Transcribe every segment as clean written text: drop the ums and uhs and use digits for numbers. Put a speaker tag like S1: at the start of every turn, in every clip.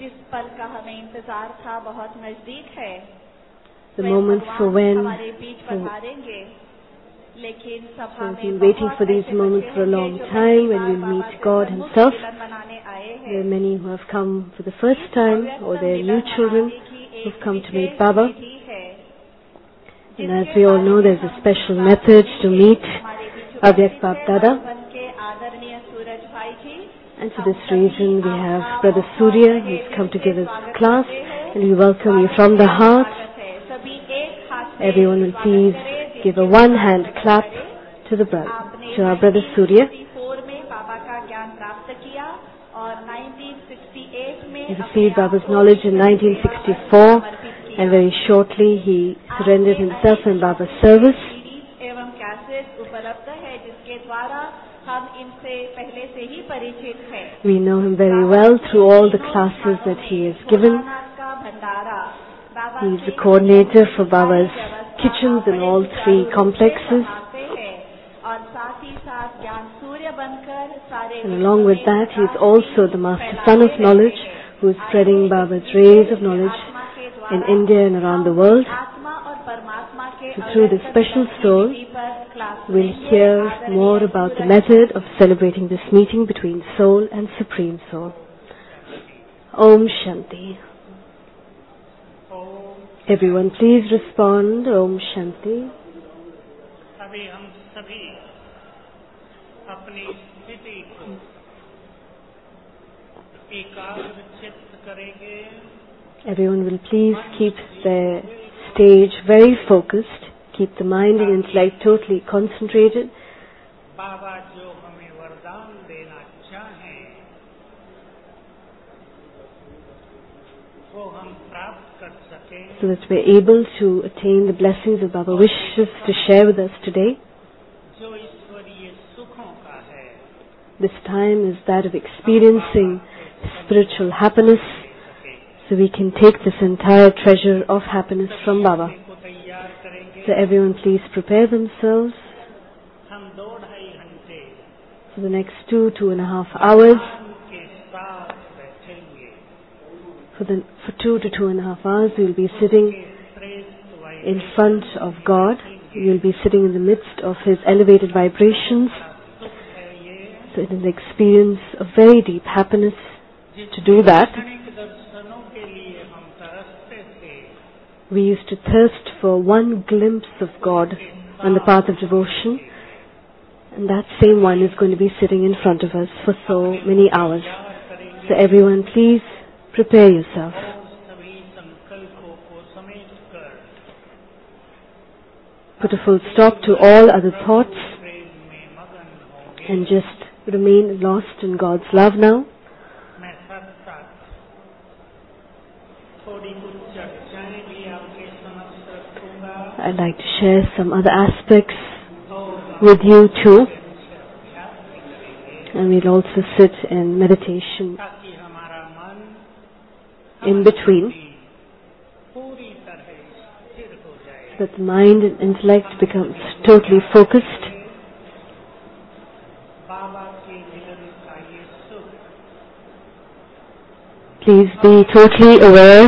S1: जिस पल का हमें इंतजार था बहुत नजदीक है।
S2: The moment for when
S1: हमारे बीच पधारेंगे, लेकिन सभा
S2: we've been
S1: में
S2: waiting
S1: बहुत
S2: for these
S1: ऐसे
S2: moments
S1: बच्चे
S2: for a
S1: होंगे
S2: long
S1: जो
S2: time
S1: पहली
S2: when
S1: bar
S2: we'll
S1: Baba
S2: meet
S1: से
S2: God
S1: सन्मुख
S2: Himself.
S1: मिलन मनाने आए
S2: There are
S1: हैं।
S2: many who have come for the first time, or they're new children who've come to meet Baba. And as we all know, there's a special method to meet Avyak Bab Dada. And for this reason, we have Brother Surya, who's come to give his class, and we welcome you from the heart. Everyone will please give a one-hand clap to our Brother Surya. He received Baba's knowledge in 1964, and very shortly he surrendered himself in Baba's service. We know him very well through all the classes that he has given. He is the coordinator for Baba's kitchens in all three complexes. And along with that, he is also the Master Son of Knowledge, who is spreading Baba's rays of knowledge in India and around the world. So through this special soul, we'll hear more about the method of celebrating this meeting between Soul and Supreme Soul. Om Shanti. Everyone please respond, Om Shanti.
S3: अपनी स्थिति को एकाग्रचित्त करेंगे.
S2: Everyone will please keep their stage very focused, keep the mind and intellect totally concentrated.
S3: बाबा जो हमें वरदान देना चाहें, वो हम प्राप्त कर सकें.
S2: So that we're able to attain the blessings that Baba wishes to share with us today.
S3: जो ईश्वरीय सुखों का है.
S2: This time is that of experiencing spiritual happiness, so we can take this entire treasure of happiness from Baba. So everyone please prepare themselves for the next 2.5 hours. For 2 to 2.5 hours we will be sitting in front of God. We will be sitting in the midst of His elevated vibrations. So it is an experience of very deep happiness to do that. We used to thirst for one glimpse of God on the path of devotion, and that same one is going to be sitting in front of us for so many hours. So everyone please prepare yourself. Put a full stop to all other thoughts and just remain lost in God's love now. I'd like to share some other aspects with you too. And we'll also sit in meditation in between, so that the mind and intellect becomes totally focused. Please be totally aware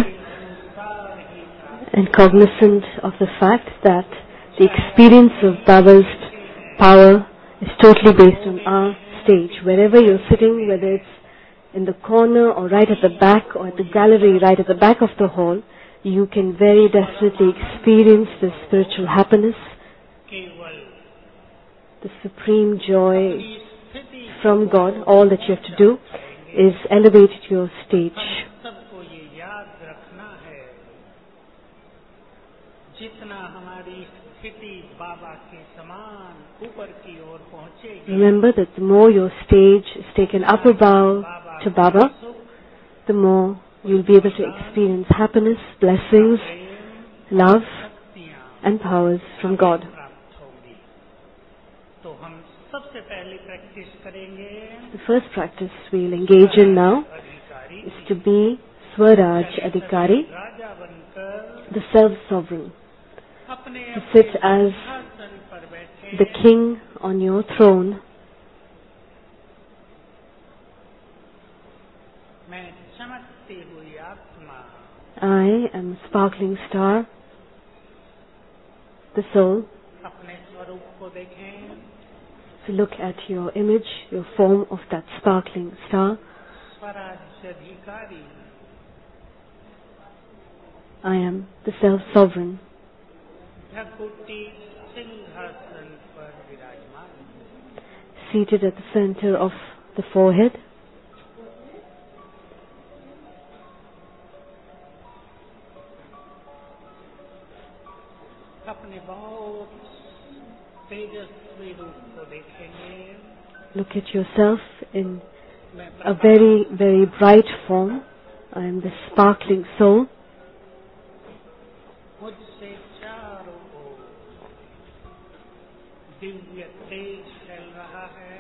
S2: and cognizant of the fact that the experience of Baba's power is totally based on our stage. Wherever you're sitting, whether it's in the corner or right at the back or at the gallery right at the back of the hall, you can very definitely experience the spiritual happiness, the supreme joy from God. All that you have to do is elevate your stage. Remember that the more your stage is taken up above to Baba, the more you'll be able to experience happiness, blessings, love and powers from God. The first practice we'll engage in now is to be Swaraj Adhikari, the self-sovereign, to sit as the king on your throne.
S3: चमकती हुई आत्मा,
S2: I am a sparkling star, the soul.
S3: अपने स्वरूप को देखें,
S2: So look at your image, your form of that sparkling star.
S3: स्वराज्याधिकारी,
S2: I am the self-sovereign,
S3: भ्रकुटी सिंहासन पर विराजमान,
S2: seated at the center of the forehead.
S3: अपने बहुत तेजस्वी रूप को देखेंगे,
S2: Look at yourself in
S3: मैं
S2: a very, very bright form. I am the sparkling soul.
S3: मुझसे चारों ओर दिव्य तेज फैल रहा है,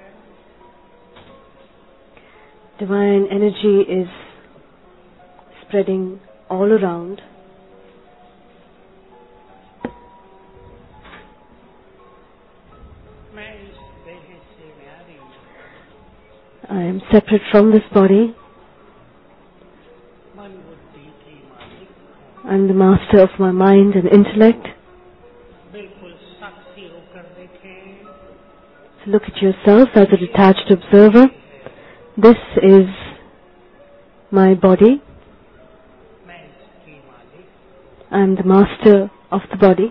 S2: Divine energy is spreading all around.
S3: मैं इस देह से न्यारी हूँ,
S2: I am separate from this body.
S3: मन बुद्धि की मालिक हूँ,
S2: I am the master of my mind and intellect.
S3: बिल्कुल साक्षी होकर देखें,
S2: So look at yourself as a detached observer. This is my body.
S3: मैं इसकी मालिक,
S2: I am the master of the body.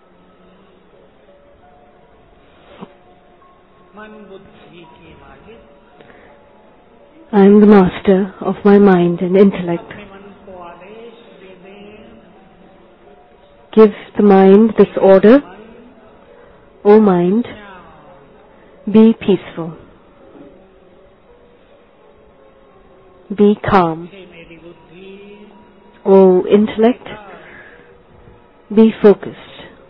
S3: मन बुद्धि की मालिक,
S2: I am the master of my mind and intellect.
S3: अपने मन को आदेश दे दें,
S2: Give the mind this order.
S3: मन
S2: O mind,
S3: शांत,
S2: be peaceful. Be calm.
S3: हे मेरी बुद्धि,
S2: O intellect, be focused.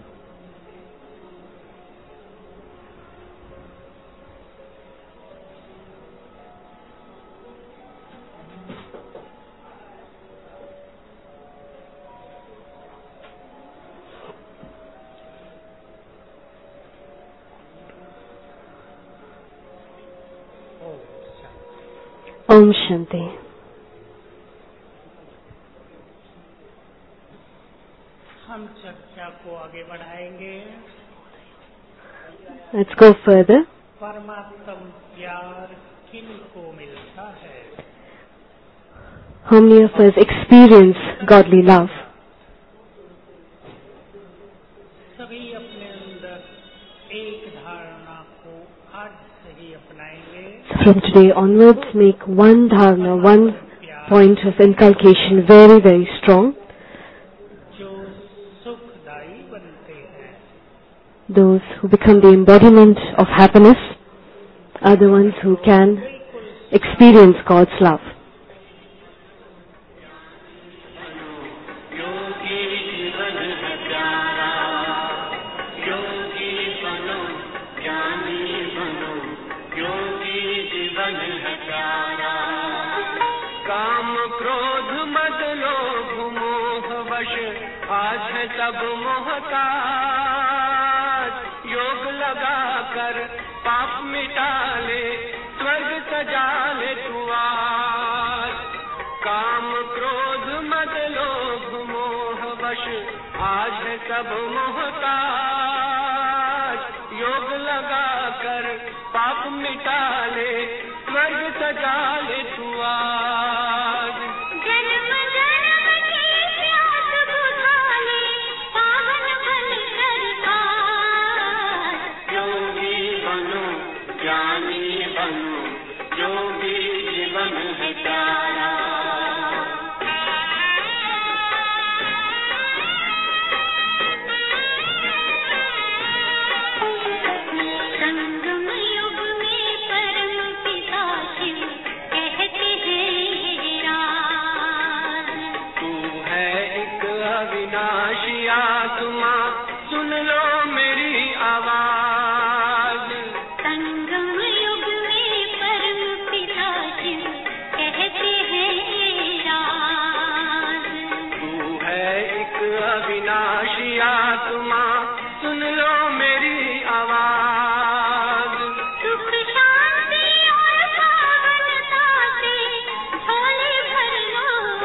S3: Om Shanti.
S2: Om Shanti.
S3: हम चर्चा को आगे बढ़ाएंगे।
S2: Let's go further.
S3: परमात्म प्यार किनको मिलता है?
S2: How many of us experience godly love?
S3: सभी अपने अंदर एक धारणा को आज से ही अपनाएंगे।
S2: From today onwards, make one dharana, one point of inculcation very, very strong.
S3: जो सुखदायी बनते हैं,
S2: Those who become the embodiment of happiness are the ones who can experience God's love.
S4: काम क्रोध मद लोभ मोह वश आज है सब मोहताज, योग लगा कर पाप मिटा ले स्वर्ग सजा ले तू आज। काम क्रोध मद लोभ मोह वश आज है सब मोहताज, योग लगा कर पाप मिटा ले स्वर्ग सजा ले तू आज।
S5: जन्म जन्म की प्यास बुझा ले पावन बन कर आज।
S4: योगी बनो ज्ञानी बनो, योगी जीवन है प्यारा।
S5: संगम युग में परम पिता शिव कहते हैं ये राज।
S4: तू है एक अविनाशी आत्मा, सुन लो मेरी आवाज।
S5: संगम युग में परम पिता शिव कहते हैं ये राज।
S4: तू है एक अविनाशी आत्मा, सुन लो मेरी आवाज।
S5: सुख शांति और पावनता से झोले भर लो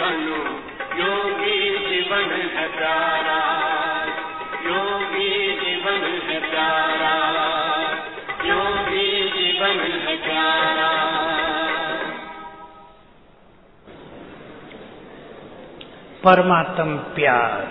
S4: जानो योगी जीवन है प्यारा, योगी जीवन है प्यारा, योगी जीवन है प्यारा।
S3: परमात्म प्यार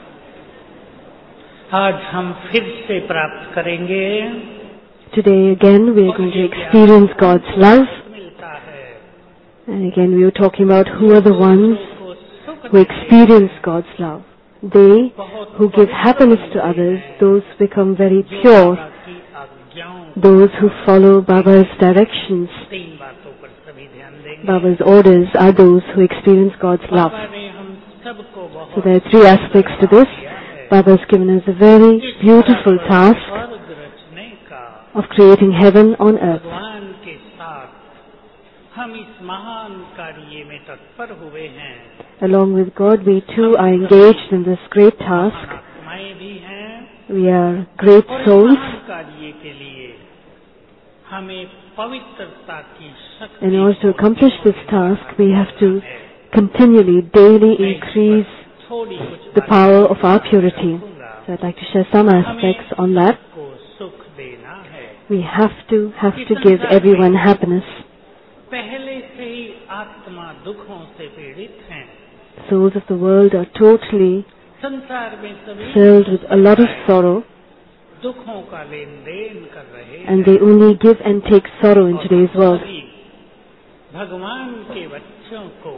S3: आज हम फिर से प्राप्त करेंगे।
S2: Today again we are going to experience God's love.
S3: मिलता है
S2: And again we are talking about who are the ones who experience God's love. They who give happiness to others, those become very pure,
S3: की आज्ञाओं
S2: those who follow Baba's directions.
S3: तीन बातों पर सभी ध्यान देंगे।
S2: Baba's orders are those who experience God's love.
S3: बाबा ने हम सबको बहुत
S2: So there are three aspects to this. Baba has given us a very beautiful task
S3: स्वर्ग रचने का
S2: of creating heaven on earth.
S3: भगवान के साथ हम इस महान कार्य में तत्पर हुए हैं।
S2: Along with God, we too are engaged in this great task.
S3: आत्माएं भी हैं
S2: We are great
S3: और इस
S2: souls.
S3: महान कार्य के लिए हमें पवित्रता की शक्ति
S2: In order to accomplish this task, we have to continually, daily increase
S3: थोड़ी कुछ
S2: the power of our purity. So I'd like to share some aspects on that.
S3: को सुख देना है।
S2: We have to give everyone happiness.
S3: पहले से ही आत्मा दुखों से पीड़ित हैं।
S2: Souls of the world are totally
S3: संसार में सभी
S2: filled with a lot of sorrow,
S3: दुखों का लेन देन कर रहे
S2: and they only give and take sorrow in today's world.
S3: सभी भगवान के बच्चों को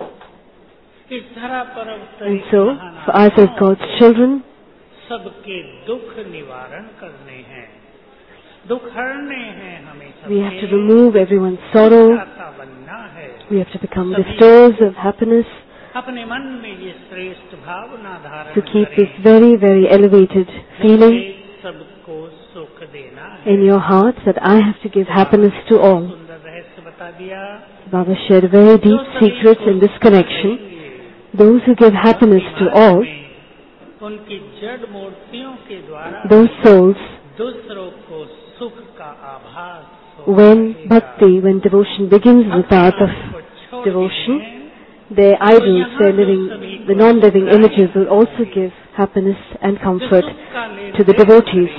S3: इस धरा पर
S2: And so, for us as God's children,
S3: सबके दुख निवारण करने हैं, दुख हरने हैं हमें सबके।
S2: we have to remove everyone's sorrow.
S3: दाता बनना है।
S2: We have to become bestowers of happiness,
S3: अपने मन में ये श्रेष्ठ भावना धारण
S2: to keep
S3: करें।
S2: this very, very elevated feeling
S3: मुझे सबको सुख देना है।
S2: in your hearts that I have to give happiness to all.
S3: सुंदर रहस्य बता दिया।
S2: Baba shared a very deep secret in this connection. Those who give happiness to all,
S3: उनकी जड़ मूर्तियों के द्वारा
S2: those souls,
S3: दूसरों को सुख का आभास
S2: when bhakti, when devotion begins in the path of devotion, their idols, their living, the non-living images will also give happiness and comfort to the devotees.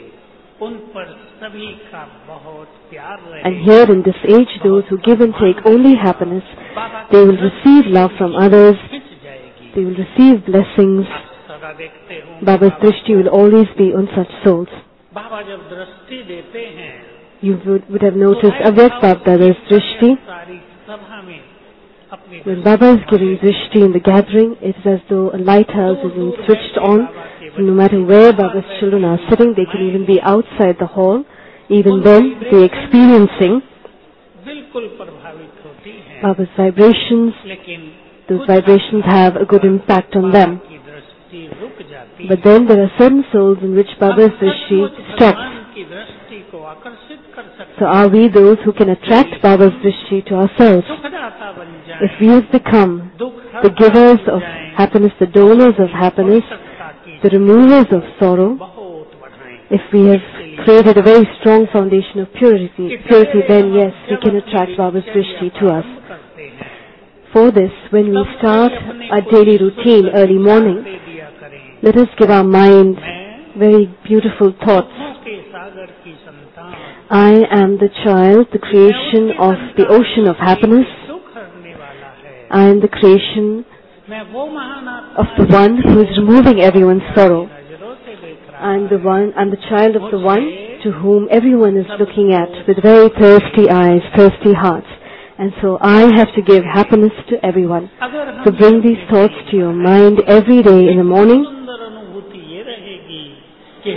S3: उन पर सभी का बहुत प्यार रहे।
S2: And here in this age, those who give and take only happiness, they will receive love from others,
S3: खिंच जाएगी।
S2: they will receive blessings.
S3: आप सदा देखते होंगे
S2: Baba's drishti will always be on such souls.
S3: बाबा जब दृष्टि देते हैं
S2: You would have noticed Avyakt Baba-Dada's drishti.
S3: सारी सभा में अपनी
S2: When Baba is giving drishti in the gathering, it is as though a lighthouse is being switched on. So no matter where Baba's children are sitting, they can even be outside the hall. Even then, they are experiencing
S3: बिल्कुल प्रभावित होती हैं।
S2: Baba's vibrations.
S3: लेकिन
S2: Those vibrations have a good impact on them.
S3: की दृष्टि रुक जाती
S2: But then there are certain souls in which Baba's drishti stops.
S3: भगवान की दृष्टि को आकर्षित कर सकते
S2: So are we those who can attract Baba's drishti to ourselves?
S3: सुखदाता बन जाएं,
S2: If we have become
S3: दुख
S2: the givers of happiness, the donors of happiness, the removers of sorrow,
S3: बहुत बढ़ाएं।
S2: if we have created a very strong foundation of purity, then yes, we can attract Baba's drishti to us.
S3: करते हैं
S2: For this, when we start our daily routine early morning,
S3: दे दिया करें।
S2: let us give our mind
S3: मैं
S2: very beautiful thoughts.
S3: दुखों के सागर की संतान,
S2: I am the child, the creation of the ocean of happiness.
S3: दुख हरने वाला है।
S2: I am the creation
S3: मैं वो महान आत्मा
S2: of the one who is removing everyone's sorrow.
S3: नजरों से देख रहा
S2: I'm the child of the one to whom everyone is looking at with very thirsty eyes, thirsty hearts. And so I have to give happiness to everyone.
S3: अगर हम
S2: So bring these thoughts to your mind every day in the morning.
S3: सुंदर अनुभूति ये रहेगी कि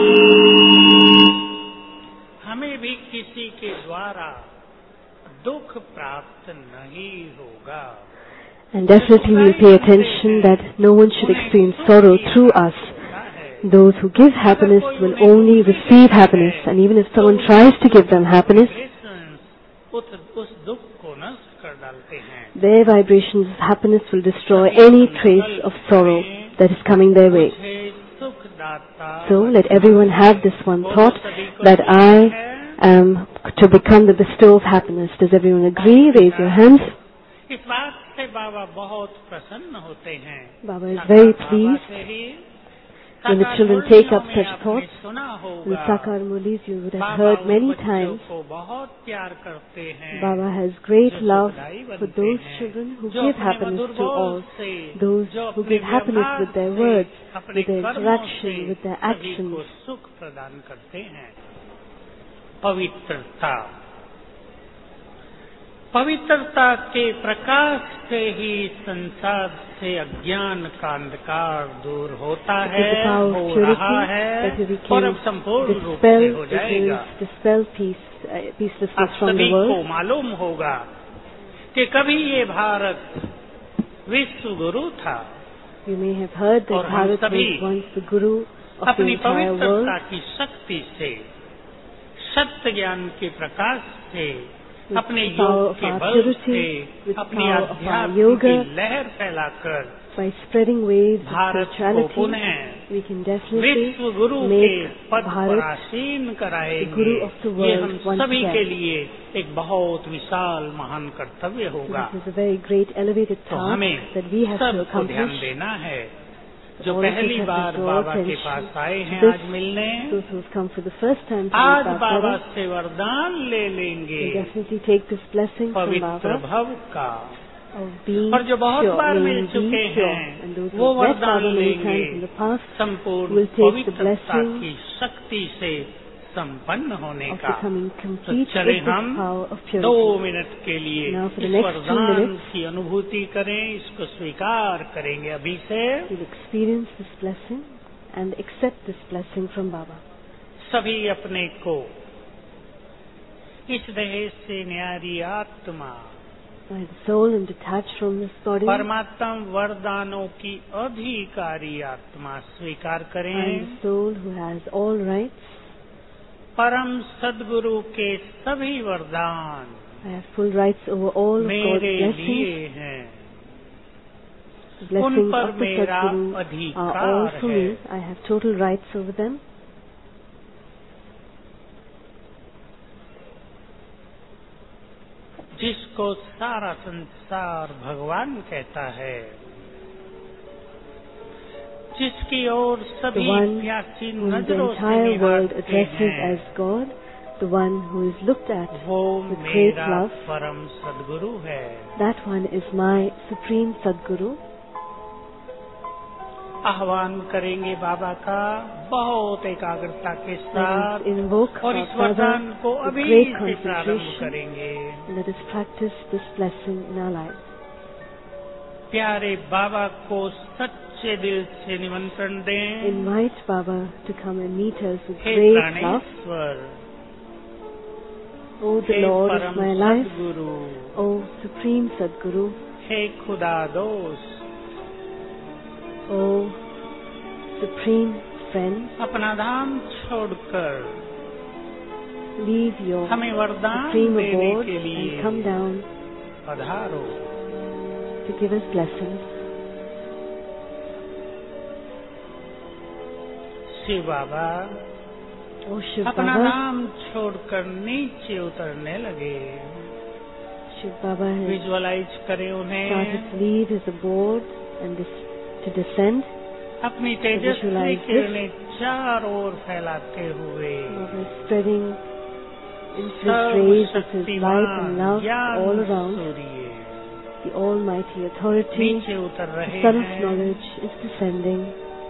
S3: हमें भी किसी के द्वारा दुख प्राप्त नहीं होगा।
S2: And definitely we'll pay attention that no one should experience sorrow through us. Those who give happiness will only receive happiness. And even if someone tries to give them happiness,
S3: उस दुख को नष्ट कर डालते हैं।
S2: their vibrations of happiness will destroy any trace of sorrow that is coming their way.
S3: मुझे सुखदाता
S2: So let everyone have this one thought, that I am to become the bestower of happiness. Does everyone agree? Raise your hands.
S3: इस बात से बाबा बहुत प्रसन्न होते हैं।
S2: Baba is very pleased
S3: से ही
S2: when the children take up such
S3: आपने
S2: thoughts.
S3: सुना
S2: In the
S3: होगा
S2: Sakar Mulis, you would have
S3: Baba
S2: heard
S3: उन
S2: many
S3: बच्चों
S2: times,
S3: को बहुत प्यार करते हैं,
S2: Baba has great
S3: जो
S2: love
S3: सुखदायी
S2: for
S3: बनते
S2: those
S3: हैं,
S2: children who
S3: जो
S2: give
S3: अपने
S2: happiness
S3: मधुर
S2: to
S3: बोल
S2: all,
S3: से,
S2: those
S3: जो
S2: who
S3: अपने
S2: give happiness
S3: व्यवहार
S2: with their
S3: से,
S2: words,
S3: अपने
S2: with their
S3: कर्मों
S2: interaction,
S3: से
S2: with their
S3: सभी
S2: actions.
S3: को सुख प्रदान करते हैं। पवित्रता, पवित्रता के प्रकाश से ही संसार से अज्ञान का अंधकार दूर होता है,
S2: With the power
S3: हो
S2: of
S3: रहा
S2: purity,
S3: है
S2: that we
S3: और
S2: can
S3: अब संपूर्ण रूप से
S2: dispel
S3: हो जाएगा।
S2: peacelessness
S3: आप
S2: from the
S3: सभी
S2: world.
S3: को मालूम होगा कि कभी ये भारत विश्व गुरु था
S2: You may have heard that
S3: और हम
S2: Bharat
S3: सभी
S2: was once the Guru of the
S3: अपनी
S2: entire world.
S3: पवित्रता की शक्ति से, सत्य ज्ञान के प्रकाश से,
S2: With
S3: अपने
S2: the power
S3: योग
S2: of
S3: के
S2: our
S3: बल
S2: purity,
S3: से,
S2: with the
S3: अपनी
S2: power of our
S3: आध्यात्म
S2: yoga,
S3: की लहर फैलाकर
S2: by spreading waves of
S3: Bharat को
S2: spirituality,
S3: पुनः
S2: we can definitely
S3: विश्व गुरु के
S2: make
S3: पद पर
S2: Bharat
S3: आसीन
S2: the
S3: कराएंगे।
S2: Guru of the
S3: ये
S2: world
S3: हम
S2: once
S3: सभी
S2: again.
S3: के लिए एक बहुत विशाल महान कर्तव्य होगा।
S2: This is a very great elevated
S3: तो
S2: task
S3: हमें
S2: that we have to
S3: सबको ध्यान
S2: accomplish.
S3: देना है। जो
S2: All of us
S3: पहली
S2: have to
S3: बार
S2: draw
S3: बाबा के
S2: attention
S3: पास आए हैं
S2: to
S3: आज
S2: this.
S3: मिलने,
S2: Those who have come for the first time to
S3: आज
S2: meet
S3: बाबा
S2: Baba
S3: से वरदान ले लेंगे
S2: will definitely take this blessing from
S3: पवित्र
S2: Baba
S3: भव का,
S2: of being
S3: और जो बहुत
S2: pure,
S3: बार मिल
S2: being
S3: चुके
S2: pure.
S3: हैं
S2: And those
S3: वो
S2: who have met
S3: वरदान
S2: Baba many
S3: लेंगे
S2: times in the past
S3: संपूर्ण
S2: will take the
S3: पवित्रता
S2: blessing
S3: की शक्ति से संपन्न होने
S2: of
S3: का।
S2: becoming
S3: तो
S2: complete
S3: चले
S2: with this
S3: हम
S2: power of
S3: 2
S2: purity.
S3: मिनट के लिए
S2: Now for the
S3: इस
S2: next 2
S3: वरदान
S2: minutes,
S3: की अनुभूति करें, इसको स्वीकार करेंगे अभी से।
S2: we'll experience this blessing and accept this blessing from Baba.
S3: सभी अपने को इस देह से न्यारी आत्मा,
S2: By the soul and detached from this body,
S3: परमात्मा वरदानों की अधिकारी आत्मा स्वीकार
S2: I
S3: करें।
S2: am the soul who has all rights.
S3: परम सद्गुरु के सभी वरदान
S2: I have full rights over all of God's
S3: मेरे
S2: blessings.
S3: लिए हैं,
S2: The blessings
S3: पर
S2: of the
S3: मेरा
S2: Sadguru are
S3: अधिकार
S2: all for
S3: है।
S2: me. I have total rights over them.
S3: जिसको सारा संसार भगवान कहता है, जिसकी ओर
S2: The
S3: सभी
S2: one
S3: प्यासी
S2: whom the
S3: नजरों से
S2: entire world
S3: निहारते
S2: addresses
S3: हैं,
S2: as God, the one who is looked at
S3: वो
S2: with great
S3: मेरा
S2: love,
S3: परम सद्गुरु है।
S2: that one is my supreme Sadguru.
S3: आह्वान करेंगे बाबा का बहुत एकाग्रता के
S2: Let
S3: साथ,
S2: us invoke
S3: और
S2: our
S3: इस वरदान
S2: Baba
S3: को
S2: with
S3: अभी
S2: great
S3: से प्रारंभ
S2: concentration.
S3: करेंगे।
S2: Let us practice this blessing in our lives.
S3: प्यारे बाबा को सच्चे दिल से निमंत्रण दें।
S2: Invite Baba to come and meet us with
S3: hey
S2: great love.
S3: प्राणेश्वर,
S2: O the
S3: hey
S2: Lord of
S3: परम
S2: my life,
S3: Sadhguru,
S2: O Supreme Sadguru,
S3: हे खुदा दोस्त,
S2: O Supreme Friend,
S3: अपना धाम छोड़कर
S2: leave your
S3: हमें वरदान
S2: supreme
S3: देने
S2: abode
S3: के लिए
S2: and come down
S3: पधारो।
S2: to give us blessings.
S3: Shiv Baba
S2: O Shiv
S3: अपना
S2: Baba,
S3: नाम छोड़कर नीचे उतरने लगे।
S2: Shiv Baba has
S3: विजुअलाइज करें उन्हें
S2: started to leave his abode and to descend.
S3: अपनी तेजस्वी
S2: visualize this.
S3: किरणें चारों ओर फैलाते हुए
S2: Baba is spreading infinite rays of his light and love all around.
S3: Surya
S2: The Almighty Authority,
S3: नीचे उतर
S2: the
S3: रहे
S2: Sun of
S3: हैं।
S2: Knowledge, is descending.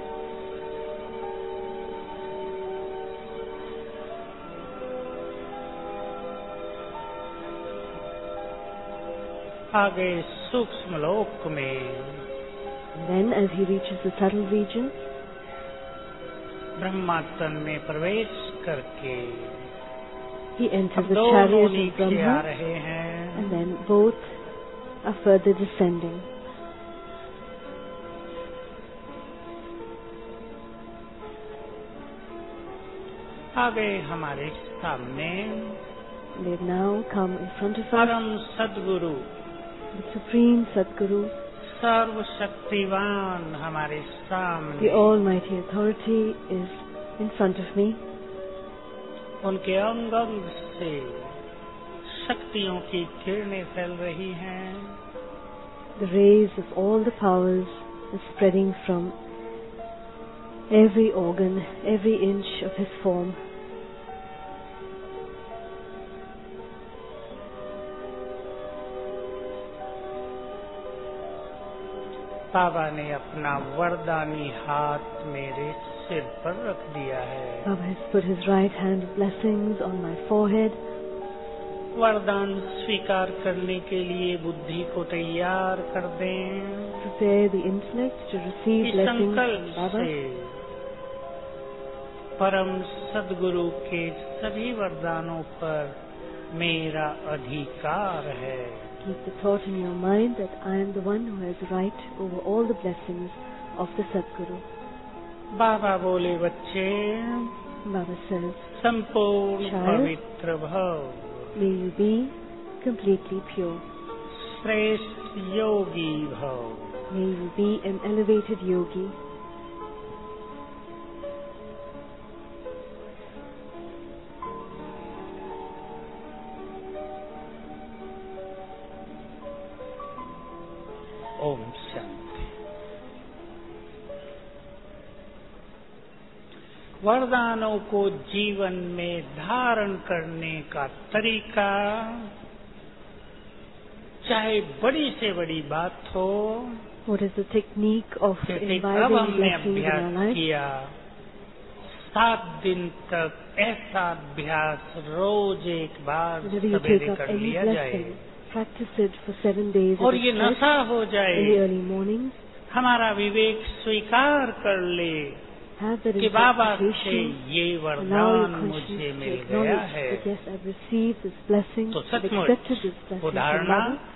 S3: आगे सूक्ष्म लोक में
S2: And then, as he reaches the subtle region,
S3: ब्रह्मातन में प्रवेश करके
S2: he
S3: अब
S2: enters the
S3: दोनों
S2: chariot of
S3: नीचे आ
S2: Brahma,
S3: रहे हैं।
S2: and then both are further descending.
S3: आगे हमारे सामने
S2: They have now come in front of us.
S3: परम सद्गुरु,
S2: The Supreme Sadguru,
S3: सर्वशक्तिवान हमारे
S2: the
S3: सामने,
S2: Almighty Authority, is in front of me.
S3: उनके अंग अंग से शक्तियों की किरणें फैल रही हैं।
S2: The rays of all the powers are spreading from every organ, every inch of his form.
S3: बाबा ने अपना वरदानी हाथ मेरे सिर पर रख दिया है।
S2: Baba has put his right hand of blessings on my forehead.
S3: वरदान स्वीकार करने के लिए बुद्धि को तैयार कर दें।
S2: Prepare the intellect to receive
S3: इस
S2: blessings from
S3: संकल्प
S2: Baba.
S3: से परम सद्गुरु के सभी वरदानों पर मेरा अधिकार है।
S2: Keep the thought in your mind that I am the one who has right over all the blessings of the Sadguru.
S3: बाबा बोले, बच्चे
S2: Baba says,
S3: संपूर्ण
S2: Child,
S3: पवित्र भव,
S2: may you be completely pure.
S3: श्रेष्ठ योगी भव।
S2: May you be an elevated yogi.
S3: Om Shanti. वरदानों को जीवन में धारण करने का तरीका, चाहे बड़ी से बड़ी बात हो,
S2: What is the technique of
S3: जैसे अब
S2: imbibing
S3: हमने
S2: blessings in our
S3: अभ्यास
S2: life?
S3: किया, 7 दिन तक ऐसा अभ्यास रोज एक बार
S2: Whenever you
S3: सवेरे
S2: take up
S3: कर
S2: any
S3: लिया जाए
S2: blessing, practice it for 7 days
S3: और
S2: at
S3: ये
S2: a stretch
S3: नशा हो जाए,
S2: in the early mornings.
S3: हमारा विवेक स्वीकार कर ले
S2: Have that
S3: कि बाबा से
S2: interpretation.
S3: ये
S2: Allow your
S3: वरदान मुझे
S2: conscience to
S3: मिल गया
S2: acknowledge
S3: है।
S2: that yes, I've received this blessing,
S3: तो
S2: I've
S3: सचमुच
S2: accepted this blessing
S3: वो
S2: from
S3: धारणा
S2: Baba.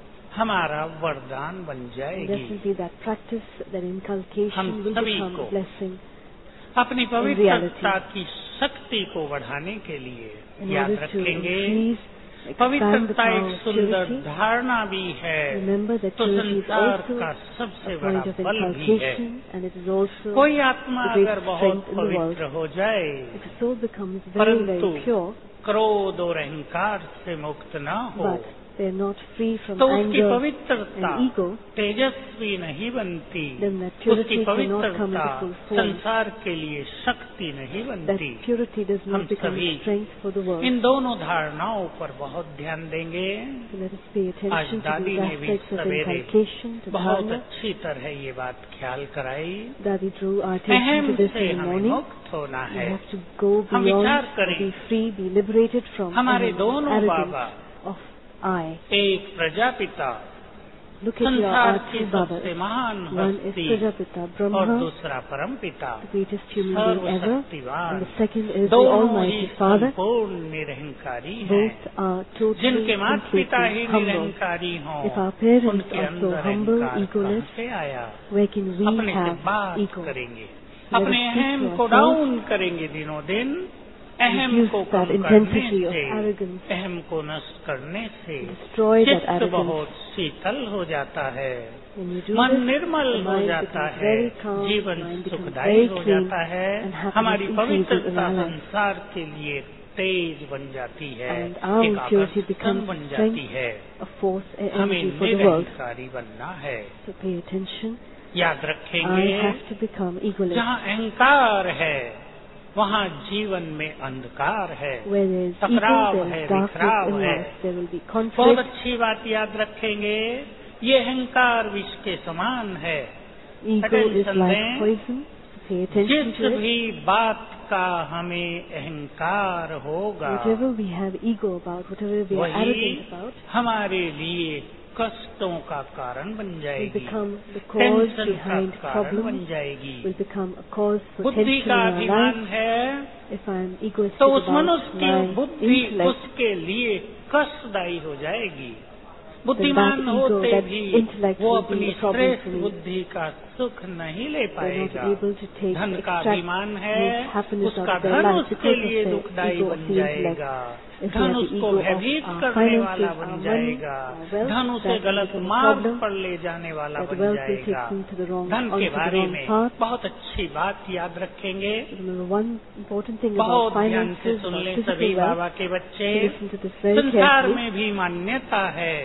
S3: हमारा वरदान बन
S2: And
S3: जाएगी।
S2: definitely that practice, that
S3: हम
S2: inculcation will
S3: सभी
S2: become
S3: को
S2: a blessing.
S3: अपनी पवित्रता की शक्ति को बढ़ाने के लिए
S2: In
S3: याद
S2: order to
S3: रखेंगे,
S2: increase, expand the
S3: पवित्रता
S2: power
S3: एक
S2: of
S3: सुंदर
S2: purity.
S3: धारणा भी है,
S2: Remember that
S3: तो
S2: purity is
S3: संसार
S2: also
S3: का सबसे
S2: a
S3: बड़ा
S2: point of
S3: बल भी है।
S2: inculcation, and it is also
S3: कोई आत्मा
S2: the great
S3: अगर बहुत
S2: strength in the world.
S3: पवित्र हो जाए,
S2: If a soul becomes very,
S3: परंतु
S2: very pure,
S3: क्रोध और अहंकार से मुक्त न हो,
S2: but they are not free from
S3: तो उसकी
S2: anger
S3: पवित्रता
S2: and ego,
S3: तेजस्वी नहीं बनती,
S2: then that
S3: उसकी
S2: purity cannot come
S3: पवित्रता
S2: into full form.
S3: संसार के लिए शक्ति नहीं
S2: That
S3: बनती।
S2: purity does
S3: हम
S2: not become
S3: सभी
S2: strength for the world.
S3: इन दोनों धारणाओं पर बहुत ध्यान देंगे।
S2: So let us pay
S3: आज
S2: attention to
S3: दादी
S2: these
S3: ने भी
S2: aspects of
S3: सवेरे
S2: inculcation, to
S3: बहुत
S2: dharma.
S3: अच्छी तरह ये बात ख्याल कराई।
S2: Dadi drew our attention
S3: अहम
S2: to this
S3: से
S2: in the
S3: हमें
S2: morning.
S3: मुक्त होना
S2: We
S3: है।
S2: have to go
S3: हम
S2: beyond,
S3: विचार करें,
S2: be free, be liberated from
S3: हमारे
S2: aham,
S3: दोनों
S2: arrogance
S3: बाबा,
S2: of I.
S3: एक प्रजापिता
S2: Look at your
S3: संसार
S2: our
S3: की
S2: two Babas.
S3: सबसे महान
S2: One is
S3: हस्ती
S2: Prajapita
S3: और
S2: Brahma,
S3: दूसरा परम पिता,
S2: the greatest human being ever,
S3: सर्वशक्तिवान।
S2: and the second is the
S3: दोनों ही
S2: Almighty Father.
S3: संपूर्ण निरहंकारी हैं।
S2: Both are totally,
S3: जिनके माता पिता ही
S2: completely humble.
S3: निरहंकारी हों,
S2: If our parents
S3: उनके
S2: are so
S3: अंदर
S2: humble,
S3: अहंकार
S2: egoless,
S3: कहाँ से आया?
S2: where can we
S3: अपने से
S2: have
S3: बात
S2: ego?
S3: करेंगे,
S2: Let
S3: अपने
S2: us speak
S3: अहम
S2: to
S3: को
S2: ourselves.
S3: डाउन करेंगे दिनों दिन। अहम
S2: Reduce
S3: को
S2: that
S3: कम करने
S2: intensity of
S3: से,
S2: arrogance.
S3: अहम को नष्ट करने से
S2: Destroy that
S3: चित्त
S2: arrogance.
S3: बहुत शीतल हो जाता है,
S2: When you do
S3: मन
S2: this,
S3: निर्मल
S2: the
S3: हो
S2: mind
S3: जाता
S2: becomes
S3: है,
S2: very calm,
S3: जीवन
S2: mind becomes
S3: सुखदायी
S2: very
S3: हो
S2: clean,
S3: जाता है,
S2: and happiness
S3: हमारी
S2: increases in
S3: पवित्रता
S2: our life.
S3: संसार के लिए तेज बन जाती है,
S2: And our
S3: एक
S2: purity
S3: आकर्षण
S2: becomes
S3: बन
S2: strength,
S3: जाती है।
S2: a force, an
S3: हमें
S2: energy for the world.
S3: निरहंकारी बनना है।
S2: So pay attention.
S3: याद
S2: I
S3: रखेंगे,
S2: have to become egoless.
S3: जहाँ अहंकार है वहाँ जीवन में अंधकार है,
S2: Where there is ego,
S3: टकराव
S2: there
S3: है,
S2: is darkness
S3: बिखराव
S2: in
S3: है।
S2: life. There will be
S3: बहुत
S2: conflict.
S3: अच्छी बात याद रखेंगे, ये अहंकार विष के समान है।
S2: Ego is
S3: Attention
S2: like
S3: दें।
S2: poison. So pay attention
S3: जिस
S2: to it.
S3: भी बात का हमें अहंकार होगा,
S2: Whatever we have ego about, whatever we are
S3: वही
S2: arrogant about,
S3: हमारे लिए कष्टों का कारण बन
S2: will
S3: जाएगी,
S2: become the cause
S3: टेंशन का
S2: behind
S3: कारण बन
S2: problems,
S3: जाएगी।
S2: will become a cause for
S3: बुद्धि
S2: tension
S3: का
S2: in our
S3: अभिमान
S2: life.
S3: है
S2: If I am egoistic
S3: तो उस
S2: about
S3: मनुष्य की
S2: my
S3: बुद्धि
S2: intellect,
S3: उसके लिए कष्टदायी हो जाएगी।
S2: then
S3: बुद्धिमान
S2: that ego,
S3: होते
S2: that
S3: भी
S2: intellect
S3: वो
S2: will be
S3: अपनी
S2: a problem
S3: श्रेष्ठ
S2: for me.
S3: बुद्धि का सुख नहीं ले
S2: They're not
S3: पाएगा।
S2: able to take,
S3: धन का
S2: extract
S3: अभिमान है,
S2: happiness out
S3: उसका
S2: of their
S3: धन
S2: life
S3: उसके
S2: because of
S3: लिए
S2: their
S3: दुखदायी
S2: ego of
S3: बन
S2: the intellect.
S3: जाएगा,
S2: If we
S3: धन
S2: have the
S3: उसको
S2: ego of
S3: भयभीत
S2: our
S3: करने
S2: finances,
S3: वाला
S2: our
S3: बन
S2: money,
S3: जाएगा,
S2: our wealth,
S3: धन उसे
S2: that will
S3: गलत
S2: become a
S3: मार्ग
S2: problem.
S3: पर ले जाने वाला
S2: That
S3: बन
S2: wealth will
S3: जाएगा।
S2: take them to the wrong,
S3: धन के
S2: onto the
S3: बारे
S2: wrong
S3: में
S2: path.
S3: बहुत अच्छी बात याद रखेंगे,
S2: Remember one important thing about
S3: बहुत ध्यान से
S2: finances,
S3: सुन
S2: about
S3: ले
S2: physical
S3: सभी
S2: wealth.
S3: बाबा के बच्चे।
S2: Listen to this very
S3: संसार
S2: carefully.
S3: में भी मान्यता है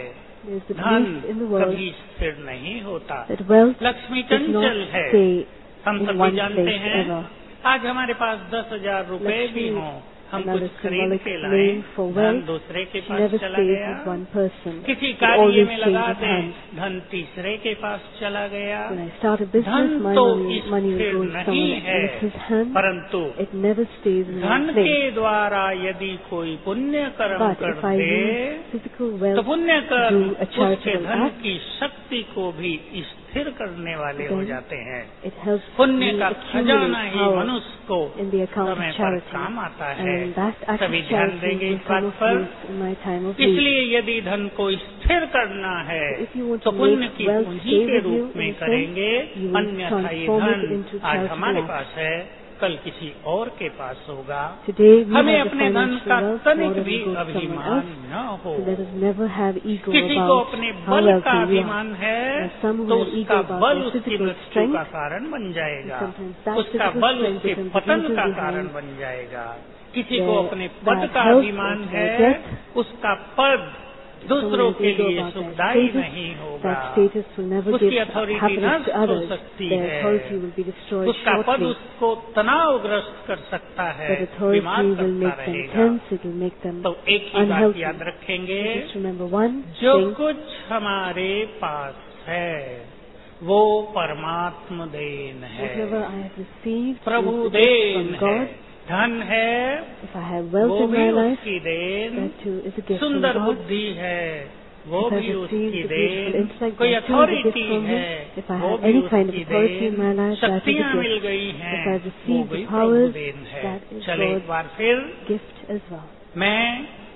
S2: There is the
S3: धन
S2: belief in the world
S3: कभी स्थिर नहीं होता।
S2: that wealth
S3: Lakshmi
S2: does not
S3: चंचल है।
S2: stay
S3: हम
S2: in
S3: सभी
S2: one
S3: जानते
S2: place
S3: हैं,
S2: ever.
S3: आज हमारे पास 10,000 रुपए भी
S2: Lakshmi,
S3: हों, हम
S2: another
S3: कुछ खरीद
S2: symbolic
S3: के
S2: name
S3: लाएं,
S2: for
S3: धन
S2: wealth,
S3: दूसरे के पास
S2: never
S3: चला
S2: stays
S3: गया,
S2: with one person.
S3: किसी
S2: It
S3: कार्य
S2: always
S3: में लगा
S2: changes
S3: दें,
S2: hands.
S3: धन तीसरे के पास चला गया।
S2: When I start a business,
S3: धन
S2: my
S3: तो
S2: money will
S3: स्थिर
S2: go in
S3: नहीं
S2: someone
S3: है,
S2: else's hand.
S3: परंतु
S2: It never stays in
S3: धन
S2: one
S3: के
S2: place.
S3: द्वारा यदि कोई पुण्य कर्म
S2: But
S3: कर
S2: if I
S3: they,
S2: use physical
S3: तो
S2: wealth
S3: पुण्य कर्म
S2: do a
S3: उसके
S2: charitable
S3: धन
S2: act,
S3: की शक्ति को भी स्थिर करने वाले हो
S2: then
S3: जाते हैं।
S2: it helps
S3: पुण्य
S2: me
S3: का खजाना
S2: accumulate
S3: ही
S2: power
S3: मनुष्य को
S2: in the account
S3: समय
S2: of
S3: पर
S2: charity.
S3: काम आता है।
S2: And that act
S3: सभी
S2: of
S3: ध्यान
S2: charity
S3: देंगे
S2: will
S3: इस
S2: come
S3: बात
S2: of
S3: पर।
S2: use in my time of need.
S3: इसलिए यदि धन को स्थिर करना है
S2: So if you want
S3: तो
S2: to
S3: पुण्य
S2: make
S3: की
S2: wealth
S3: पूंजी
S2: stay
S3: के
S2: with you
S3: रूप में
S2: in a sense,
S3: करेंगे,
S2: you will
S3: अन्यथा ये
S2: transform it
S3: धन
S2: into
S3: आज
S2: charitable
S3: हमारे
S2: act.
S3: पास है, कल किसी और के पास होगा।
S2: Today we
S3: हमें
S2: have the
S3: अपने धन
S2: financial
S3: का
S2: wealth,
S3: तनिक
S2: tomorrow
S3: भी
S2: will go to someone
S3: अभिमान
S2: else.
S3: न हो।
S2: So let us never have ego
S3: किसी को
S2: about
S3: अपने
S2: how
S3: बल का
S2: wealthy we are.
S3: अभिमान है
S2: There are some who
S3: तो
S2: have ego
S3: उसका
S2: about
S3: बल
S2: their
S3: उसकी
S2: physical
S3: मृत्यु
S2: strength.
S3: का कारण बन जाएगा,
S2: And sometimes that
S3: उसका
S2: physical
S3: बल
S2: strength
S3: उसके
S2: becomes the
S3: पतन
S2: reason
S3: का
S2: behind
S3: कारण बन जाएगा। किसी
S2: their
S3: को अपने पद
S2: bad
S3: का
S2: health
S3: अभिमान
S2: or
S3: है,
S2: their death.
S3: उसका पद दूसरों
S2: Someone has
S3: के
S2: ego
S3: लिए
S2: about their
S3: सुखदायी
S2: status.
S3: नहीं होगा,
S2: That status will never
S3: उसकी
S2: give
S3: अथॉरिटी
S2: happiness to
S3: नष्ट हो
S2: others.
S3: सकती
S2: Their
S3: है,
S2: authority will be destroyed
S3: उसका पद
S2: shortly.
S3: उसको तनावग्रस्त कर सकता है,
S2: That authority
S3: बीमार
S2: will
S3: करता
S2: make them
S3: रहेगा।
S2: tense, it will make them
S3: तो एक ही बात
S2: unhealthy.
S3: याद रखेंगे,
S2: Just remember one
S3: जो
S2: thing,
S3: कुछ हमारे पास है वो परमात्म देन है,
S2: whatever I have received
S3: प्रभु
S2: is a gift
S3: देन
S2: from
S3: है।
S2: God.
S3: धन है
S2: If I have wealth
S3: वो
S2: in
S3: भी
S2: my life,
S3: उसकी देन,
S2: that too is a gift from
S3: सुंदर
S2: God.
S3: बुद्धि है वो
S2: If I
S3: भी
S2: have
S3: उसकी
S2: received the beautiful
S3: देन,
S2: intellect,
S3: कोई
S2: that too is a gift
S3: authority
S2: from Him.
S3: है
S2: If I
S3: वो
S2: have
S3: भी
S2: any kind of
S3: उसकी
S2: authority in my
S3: देन,
S2: life, that is a
S3: शक्तियाँ मिल
S2: gift.
S3: गई
S2: If I
S3: हैं
S2: have
S3: वो
S2: received
S3: भी
S2: the
S3: प्रभु
S2: powers,
S3: देन है।
S2: that is
S3: चले एक
S2: God's
S3: बार फिर,
S2: gift as well.
S3: मैं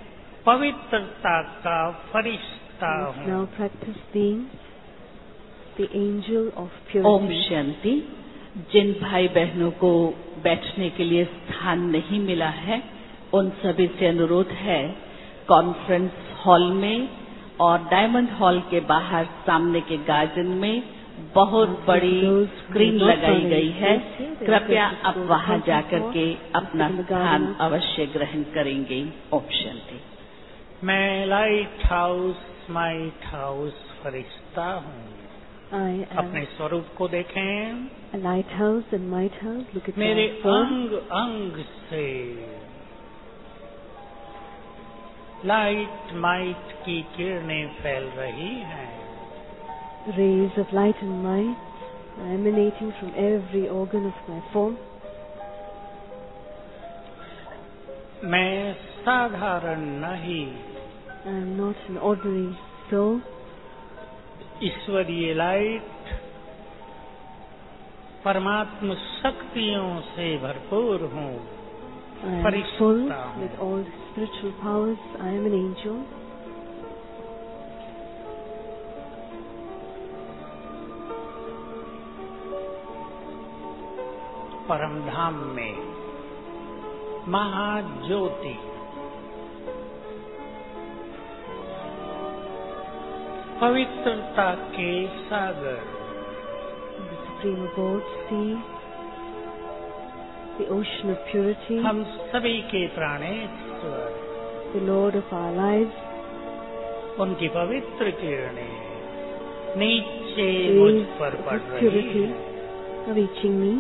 S3: पवित्रता का फरिश्ता
S2: Let's
S3: हूँ।
S2: now practice being the angel of
S6: Om
S2: purity.
S6: शांति। जिन भाई बहनों को बैठने के लिए स्थान नहीं मिला है उन सभी से अनुरोध है, कॉन्फ्रेंस हॉल में और डायमंड हॉल के बाहर सामने के गार्डन में बहुत बड़ी स्क्रीन लगाई गई है। कृपया आप वहां जाकर के अपना स्थान अवश्य ग्रहण करेंगे। ओम शांति।
S3: मैं लाइट हाउस फरिश्ता हूँ।
S2: I
S3: अपने
S2: am
S3: स्वरूप को देखें,
S2: a lighthouse and might house. Look at
S3: मेरे
S2: your form.
S3: अंग अंग से लाइट माइट की किरणें फैल रही हैं।
S2: Rays of light and might are emanating from every organ of my form.
S3: मैं साधारण नहीं,
S2: I am not an ordinary soul.
S3: ईश्वरीय लाइट परमात्म शक्तियों से भरपूर हूँ।
S2: I am
S3: फरिश्ता
S2: full
S3: हूँ।
S2: with all spiritual powers. I am an angel.
S3: परमधाम में महाज्योति पवित्रता के सागर,
S2: The Supreme Abode, sea, the ocean of purity,
S3: हम सभी के प्राणेश्वर,
S2: the Lord of our lives,
S3: उनकी पवित्र किरणें नीचे
S2: rays
S3: मुझ पर
S2: of
S3: पड़
S2: His
S3: रही
S2: purity
S3: हैं।
S2: are reaching me.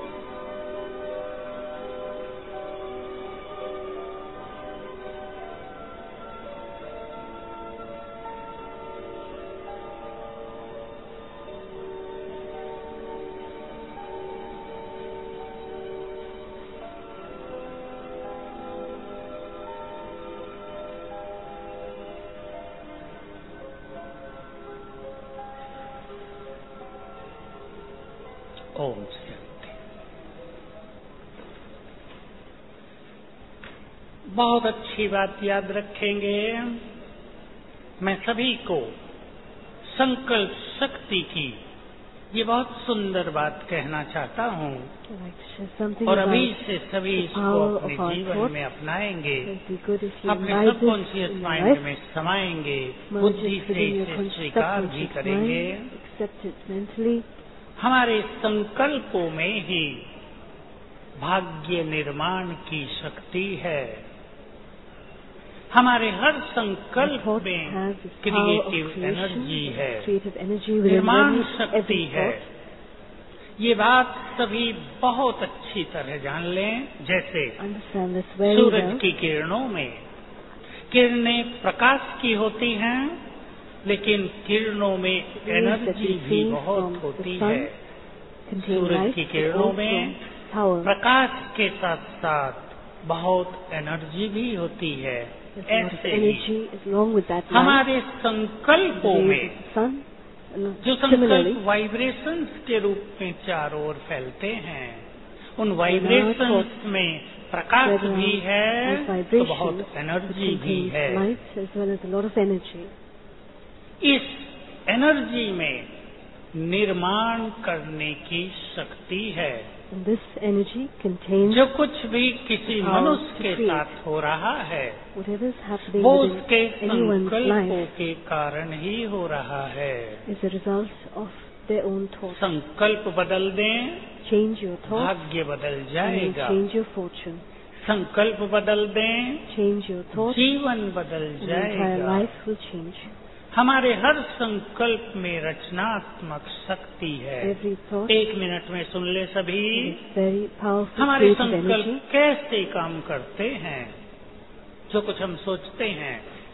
S3: Om Shanti. बहुत अच्छी बात याद रखेंगे, मैं सभी को संकल्प शक्ति की ये बहुत सुंदर बात कहना चाहता हूँ
S2: I'd like to share something
S3: और अभी
S2: about
S3: से सभी
S2: the
S3: इसको
S2: power
S3: अपने
S2: of our
S3: जीवन
S2: thoughts.
S3: में अपनाएंगे,
S2: It would be good if you
S3: अपने
S2: imbibe this
S3: subconscious
S2: in your
S3: mind
S2: life.
S3: में समाएंगे,
S2: Merge
S3: बुद्धि
S2: it
S3: से
S2: within your
S3: इसे स्वीकार भी
S2: subconscious
S3: करेंगे।
S2: mind. Accept it mentally.
S3: हमारे संकल्पों में ही भाग्य निर्माण की शक्ति है। हमारे हर
S2: The
S3: संकल्प
S2: thought
S3: में
S2: has this power of
S3: creative
S2: creation,
S3: energy है,
S2: creative energy within
S3: निर्माण
S2: every
S3: शक्ति है।
S2: thought.
S3: ये बात सभी बहुत अच्छी तरह जान लें। जैसे
S2: Understand this very
S3: Suraj
S2: well.
S3: की किरणों में किरणें प्रकाश की होती हैं, लेकिन किरणों में एनर्जी भी बहुत होती है।
S2: Contain
S3: सूरज
S2: light,
S3: की
S2: but
S3: किरणों
S2: also
S3: में
S2: power.
S3: प्रकाश के साथ साथ बहुत एनर्जी भी होती है।
S2: There's a lot of
S3: ऐसे ही
S2: energy along with that light.
S3: हमारे संकल्पों
S2: Rays
S3: में
S2: of the sun.
S3: जो
S2: Similarly,
S3: संकल्प वाइब्रेशंस के रूप में चारों ओर फैलते हैं, उन वाइब्रेशंस में प्रकाश
S2: spread
S3: भी
S2: around
S3: है
S2: with
S3: तो
S2: vibrations,
S3: बहुत
S2: which
S3: एनर्जी भी
S2: contains
S3: है।
S2: light as well as a lot of energy.
S3: इस एनर्जी में निर्माण करने की शक्ति है।
S2: And this energy contains
S3: जो कुछ भी किसी
S2: power
S3: मनुष्य
S2: to
S3: के
S2: create.
S3: साथ हो रहा है,
S2: whatever is happening
S3: वो
S2: within
S3: उसके
S2: anyone's
S3: संकल्पों
S2: life
S3: के कारण ही हो रहा है।
S2: is a result of their own thoughts.
S3: संकल्प बदल दें,
S2: Change your thoughts
S3: भाग्य बदल
S2: and
S3: जाएगा।
S2: change your fortune.
S3: संकल्प बदल दें,
S2: Change your thoughts
S3: जीवन बदल
S2: and the entire
S3: जाएगा।
S2: life will change.
S3: हमारे हर संकल्प में रचनात्मक शक्ति है।
S2: Every thought
S3: एक मिनट में सुन ले सभी,
S2: is very powerful
S3: हमारे
S2: creative
S3: संकल्प
S2: energy.
S3: कैसे काम करते हैं। जो कुछ हम सोचते हैं,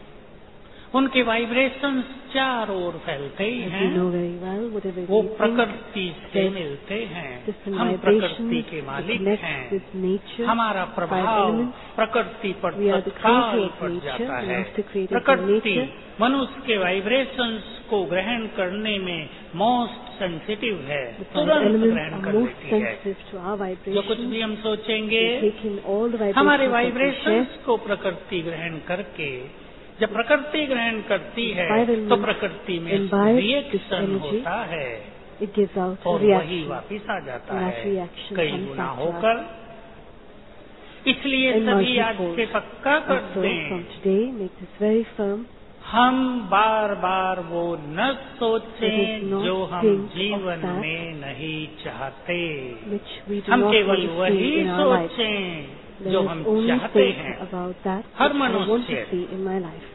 S3: उनके वाइब्रेशंस चारों ओर फैलते ही
S2: As
S3: हैं।
S2: you know very well, whatever
S3: वो
S2: we think,
S3: प्रकृति से
S2: there's
S3: मिलते हैं।
S2: different
S3: हम प्रकृति
S2: vibrations,
S3: के
S2: we
S3: मालिक
S2: connect
S3: हैं।
S2: with nature,
S3: हमारा
S2: five
S3: प्रभाव
S2: elements.
S3: प्रकृति पर
S2: We are the
S3: तत्काल
S2: creator of
S3: पड़
S2: nature
S3: जाता
S2: and
S3: है।
S2: after creating
S3: प्रकृति
S2: nature,
S3: मनुष्य के वाइब्रेशंस को ग्रहण करने में मोस्ट सेंसिटिव है,
S2: the five
S3: तुरंत
S2: elements
S3: ग्रहण
S2: are
S3: कर
S2: most
S3: लेती है।
S2: sensitive to our
S3: जो कुछ
S2: vibrations.
S3: भी हम सोचेंगे,
S2: We take in all the
S3: हमारे
S2: vibrations that we
S3: vibrations
S2: share.
S3: को प्रकृति ग्रहण करके, जब प्रकृति ग्रहण करती है
S2: Five
S3: तो
S2: elements
S3: प्रकृति में
S2: imbibe this
S3: रिएक्शन
S2: energy.
S3: होता है
S2: It gives out a
S3: और वही
S2: reaction.
S3: वापिस आ जाता
S2: And that
S3: है
S2: reaction
S3: कई
S2: comes
S3: गुना
S2: back to
S3: होकर। इसलिए
S2: In
S3: सभी आज
S2: multifold.
S3: से पक्का कर
S2: And so
S3: दें,
S2: from today, make this very firm.
S3: हम बार बार वो न
S2: Let us
S3: सोचें
S2: not
S3: जो हम
S2: think of
S3: जीवन
S2: that
S3: में नहीं चाहते।
S2: which we do
S3: हम
S2: not
S3: केवल
S2: want to
S3: वही
S2: see in our life.
S3: सोचें
S2: Let
S3: जो
S2: us
S3: हम
S2: only
S3: चाहते
S2: think
S3: हैं।
S2: about that
S3: her
S2: which I want to
S3: मनुष्य
S2: see in my life.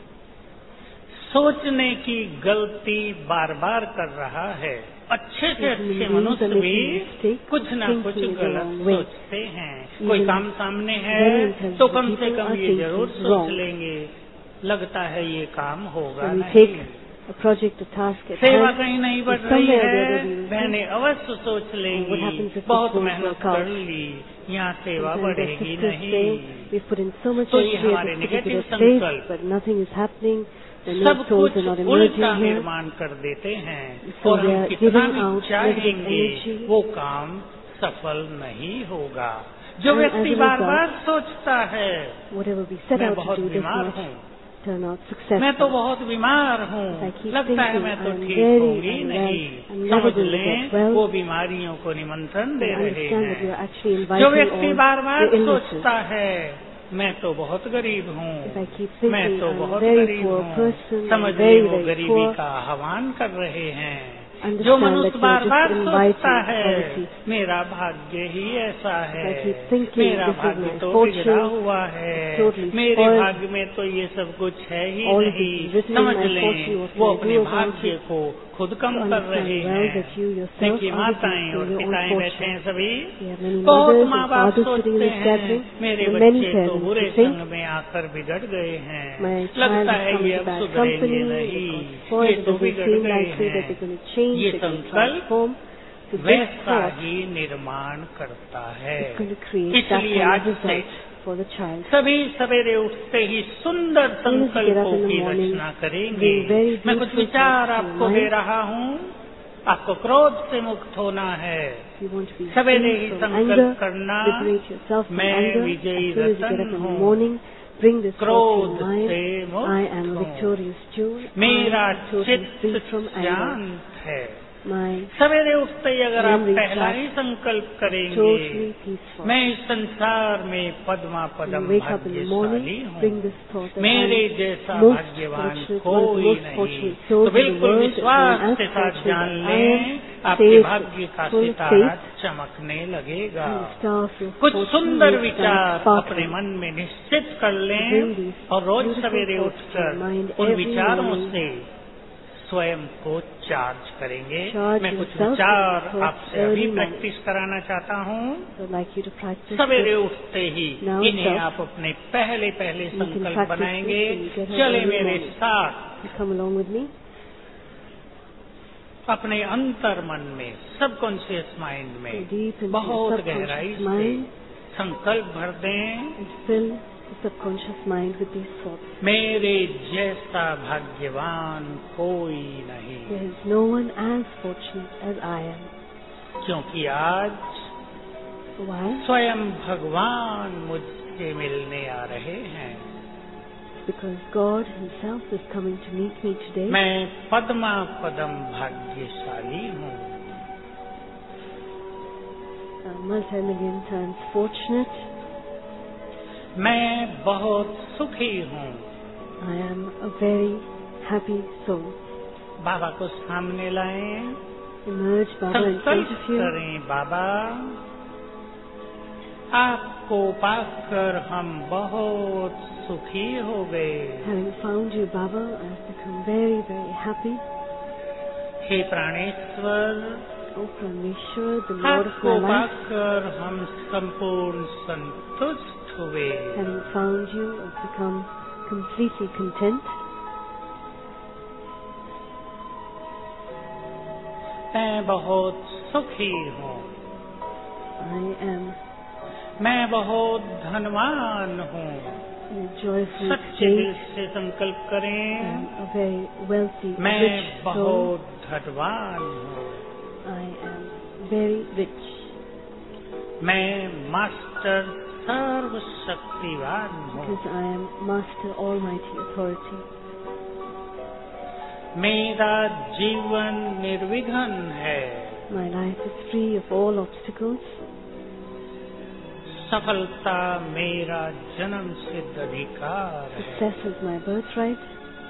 S3: सोचने की गलती बार बार कर रहा है। अच्छे से अच्छे मनुष्य भी कुछ न कुछ गलत सोचते हैं। कोई काम सामने है तो कम से कम ये जरूर सोच लेंगे, लगता है ये काम होगा
S2: When we
S3: नहीं।
S2: take a project, a task at
S3: सेवा
S2: hand,
S3: कहीं नहीं बढ़ रही
S2: somewhere or the
S3: है,
S2: other we will
S3: बहनें अवश्य सोच
S2: what
S3: लेंगी,
S2: happens if this
S3: बहुत
S2: won't
S3: मेहनत
S2: work out?
S3: कर ली, यहाँ सेवा
S2: Sometimes our
S3: बढ़ेगी
S2: sisters
S3: नहीं।
S2: say, we've put in so much
S3: तो ये
S2: energy at
S3: हमारे
S2: this
S3: negative
S2: particular place,
S3: संकल्प
S2: but nothing is happening. The
S3: सब
S2: new souls
S3: कुछ
S2: are not
S3: उल्टा
S2: emerging here.
S3: निर्माण कर देते हैं
S2: So
S3: और
S2: we
S3: हम
S2: are
S3: कितना
S2: giving
S3: भी
S2: out
S3: चाहेंगे
S2: negative energy.
S3: वो काम सफल नहीं होगा। जो
S2: And
S3: व्यक्ति
S2: as a
S3: बार
S2: result,
S3: बार सोचता है
S2: Whatever we set
S3: मैं
S2: out to
S3: बहुत
S2: do does
S3: बीमार
S2: not
S3: हूँ,
S2: turn out
S3: मैं
S2: successful.
S3: तो बहुत बीमार हूँ,
S2: If I keep
S3: लगता है
S2: thinking
S3: मैं तो
S2: I'm
S3: ठीक
S2: very
S3: होंगी
S2: unwell,
S3: नहीं।
S2: I'm never
S3: समझ
S2: going to
S3: लें
S2: get well.
S3: वो बीमारियों को निमंत्रण दे
S2: I
S3: रहे
S2: understand that you are
S3: हैं।
S2: actually
S3: जो
S2: inviting
S3: व्यक्ति
S2: all
S3: bar bar
S2: the illnesses.
S3: सोचता है मैं तो बहुत गरीब हूँ,
S2: If I keep thinking
S3: मैं तो
S2: I'm a
S3: बहुत
S2: very
S3: गरीब
S2: poor
S3: हूँ,
S2: person,
S3: समझ
S2: I'm
S3: लें
S2: very,
S3: वो
S2: very
S3: गरीबी
S2: poor,
S3: का आह्वान कर रहे हैं।
S2: understand
S3: जो
S2: that
S3: मनुष्य
S2: you are
S3: bar bar
S2: just
S3: सोचता
S2: inviting
S3: है
S2: poverty.
S3: मेरा भाग्य ही ऐसा है,
S2: I keep thinking
S3: मेरा
S2: this is
S3: भाग्य
S2: my
S3: तो
S2: fortune,
S3: बिगड़ा हुआ है,
S2: totally
S3: मेरे
S2: spoiled.
S3: भाग्य में तो ये सब कुछ है ही
S2: All of
S3: नहीं।
S2: this is written in
S3: समझ
S2: my
S3: लें
S2: fortune, what
S3: वो
S2: can I
S3: अपने
S2: do about
S3: भाग्य
S2: it?
S3: को खुद कम
S2: To
S3: कर रहे
S2: understand well that you
S3: हैं।
S2: yourself
S3: देखिए
S2: are
S3: माताएं और
S2: reducing your own
S3: पिताएं बैठे
S2: fortune.
S3: हैं सभी,
S2: We have many
S3: बहुत
S2: mothers
S3: माँ
S2: and
S3: बाप
S2: fathers sitting in
S3: सोचते
S2: this
S3: हैं
S2: gathering,
S3: मेरे
S2: and many
S3: बच्चे तो
S2: parents
S3: बुरे
S2: who think
S3: संग में आकर बिगड़ गए हैं,
S2: my child
S3: लगता
S2: has
S3: है
S2: come
S3: ये
S2: into
S3: अब
S2: bad
S3: सुधरेंगे
S2: company,
S3: नहीं,
S2: it got
S3: ये
S2: spoiled, it
S3: तो
S2: doesn't
S3: बिगड़
S2: seem
S3: गए
S2: likely that
S3: हैं।
S2: they're going to change,
S3: ये
S2: they're going to
S3: संकल्प
S2: transform. So this
S3: वैसा
S2: thought
S3: ही निर्माण करता है।
S2: is going to create that
S3: इसलिए
S2: kind
S3: आज
S2: of
S3: से
S2: result for the child.
S3: सभी सवेरे उठते ही सुंदर
S2: As soon as you get up
S3: संकल्पों
S2: in the
S3: की
S2: morning,
S3: रचना करेंगे।
S2: bring very
S3: मैं कुछ
S2: beautiful
S3: विचार
S2: thoughts to your
S3: आपको
S2: mind.
S3: दे रहा हूँ, आपको क्रोध से मुक्त होना है।
S2: If you want to be
S3: सवेरे
S2: free
S3: ही
S2: from
S3: संकल्प
S2: anger,
S3: करना
S2: liberate yourself from
S3: मैं
S2: anger.
S3: विजयी
S2: As soon as you get up
S3: Ratan
S2: in the
S3: हूँ,
S2: morning, bring this thought to
S3: क्रोध
S2: your mind.
S3: से
S2: I am a
S3: मुक्त हूँ,
S2: victorious Jew.
S3: मेरा
S2: I am totally
S3: चित्त
S2: free from anger.
S3: शांत है,
S2: My
S3: सवेरे उठते ही अगर आप
S2: memory
S3: पहला
S2: starts
S3: ही संकल्प करेंगे,
S2: totally peaceful.
S3: मैं इस संसार में Padma
S2: When
S3: Padma
S2: you wake up in the morning,
S3: भाग्यशाली
S2: bring
S3: हूँ,
S2: this thought that
S3: मेरे
S2: I am
S3: जैसा
S2: most
S3: भाग्यवान
S2: fortunate, one of the
S3: कोई
S2: most
S3: नहीं।
S2: fortunate
S3: तो
S2: souls in the
S3: बिल्कुल
S2: world,
S3: विश्वास
S2: and
S3: के
S2: as
S3: साथ
S2: fortunate
S3: जान
S2: as I
S3: लें,
S2: am,
S3: आपके
S2: say
S3: भाग्य का
S2: full of
S3: सितारा
S2: faith,
S3: चमकने लगेगा।
S2: and the star of your
S3: कुछ
S2: fortune
S3: सुंदर
S2: will
S3: विचार
S2: start
S3: अपने
S2: sparkling.
S3: मन में निश्चित कर
S2: Bring
S3: लें
S2: these
S3: और रोज
S2: beautiful
S3: सवेरे
S2: thoughts to your mind
S3: उठकर उन
S2: every
S3: विचारों
S2: morning.
S3: से स्वयं को चार्ज करेंगे।
S2: Charge
S3: मैं कुछ
S2: yourself
S3: विचार
S2: with thoughts
S3: आपसे अभी
S2: early morning.
S3: प्रैक्टिस कराना चाहता हूँ।
S2: So I'd like you to practice
S3: सवेरे
S2: this.
S3: उठते ही
S2: Now
S3: इन्हें
S2: itself,
S3: आप अपने पहले पहले
S2: you can
S3: संकल्प
S2: practice
S3: बनाएंगे।
S2: this when you get up
S3: चले
S2: early
S3: मेरे
S2: morning.
S3: साथ
S2: You come along with me.
S3: अपने अंतर मन में, सबकॉन्शियस माइंड
S2: Go
S3: में
S2: deep into
S3: बहुत
S2: your
S3: गहराई
S2: subconscious
S3: से
S2: mind
S3: संकल्प भर दें,
S2: and fill the subconscious mind with these thoughts.
S3: मेरे जैसा भाग्यवान कोई नहीं,
S2: There is no one as fortunate as I am.
S3: क्योंकि आज
S2: Why?
S3: स्वयं भगवान मुझसे मिलने आ रहे हैं।
S2: Because God Himself is coming to meet me today.
S3: मैं पद्मा पदम भाग्यशाली हूँ।
S2: I'm multi-million times fortunate.
S3: मैं बहुत सुखी हूँ।
S2: I am a very happy soul.
S3: बाबा को सामने लाएं,
S2: Emerge, Baba, in front
S3: संकल्प
S2: of you.
S3: करें, बाबा आपको पाकर हम बहुत सुखी हो गए।
S2: Having found you, Baba, I've become very, very happy.
S3: Hey प्राणेश्वर,
S2: Oh, Prameshwar, the Lord of
S3: आपको
S2: my life.
S3: पाकर हम संपूर्ण संतुष्ट हुए।
S2: Having found you, I've become completely content.
S3: मैं बहुत सुखी हूँ।
S2: I am
S3: मैं बहुत धनवान हूँ।
S2: in a joyful
S3: सच्चे दिल
S2: state.
S3: से संकल्प
S2: I
S3: करें,
S2: am a very wealthy,
S3: मैं
S2: rich soul.
S3: बहुत धनवान हूँ।
S2: I am very rich.
S3: मैं मास्टर सर्वशक्तिवान हूँ।
S2: Because I am Master Almighty Authority.
S3: मेरा जीवन निर्विघ्न है।
S2: My life is free of all obstacles.
S3: सफलता मेरा जन्म सिद्ध अधिकार है।
S2: Success is my birthright.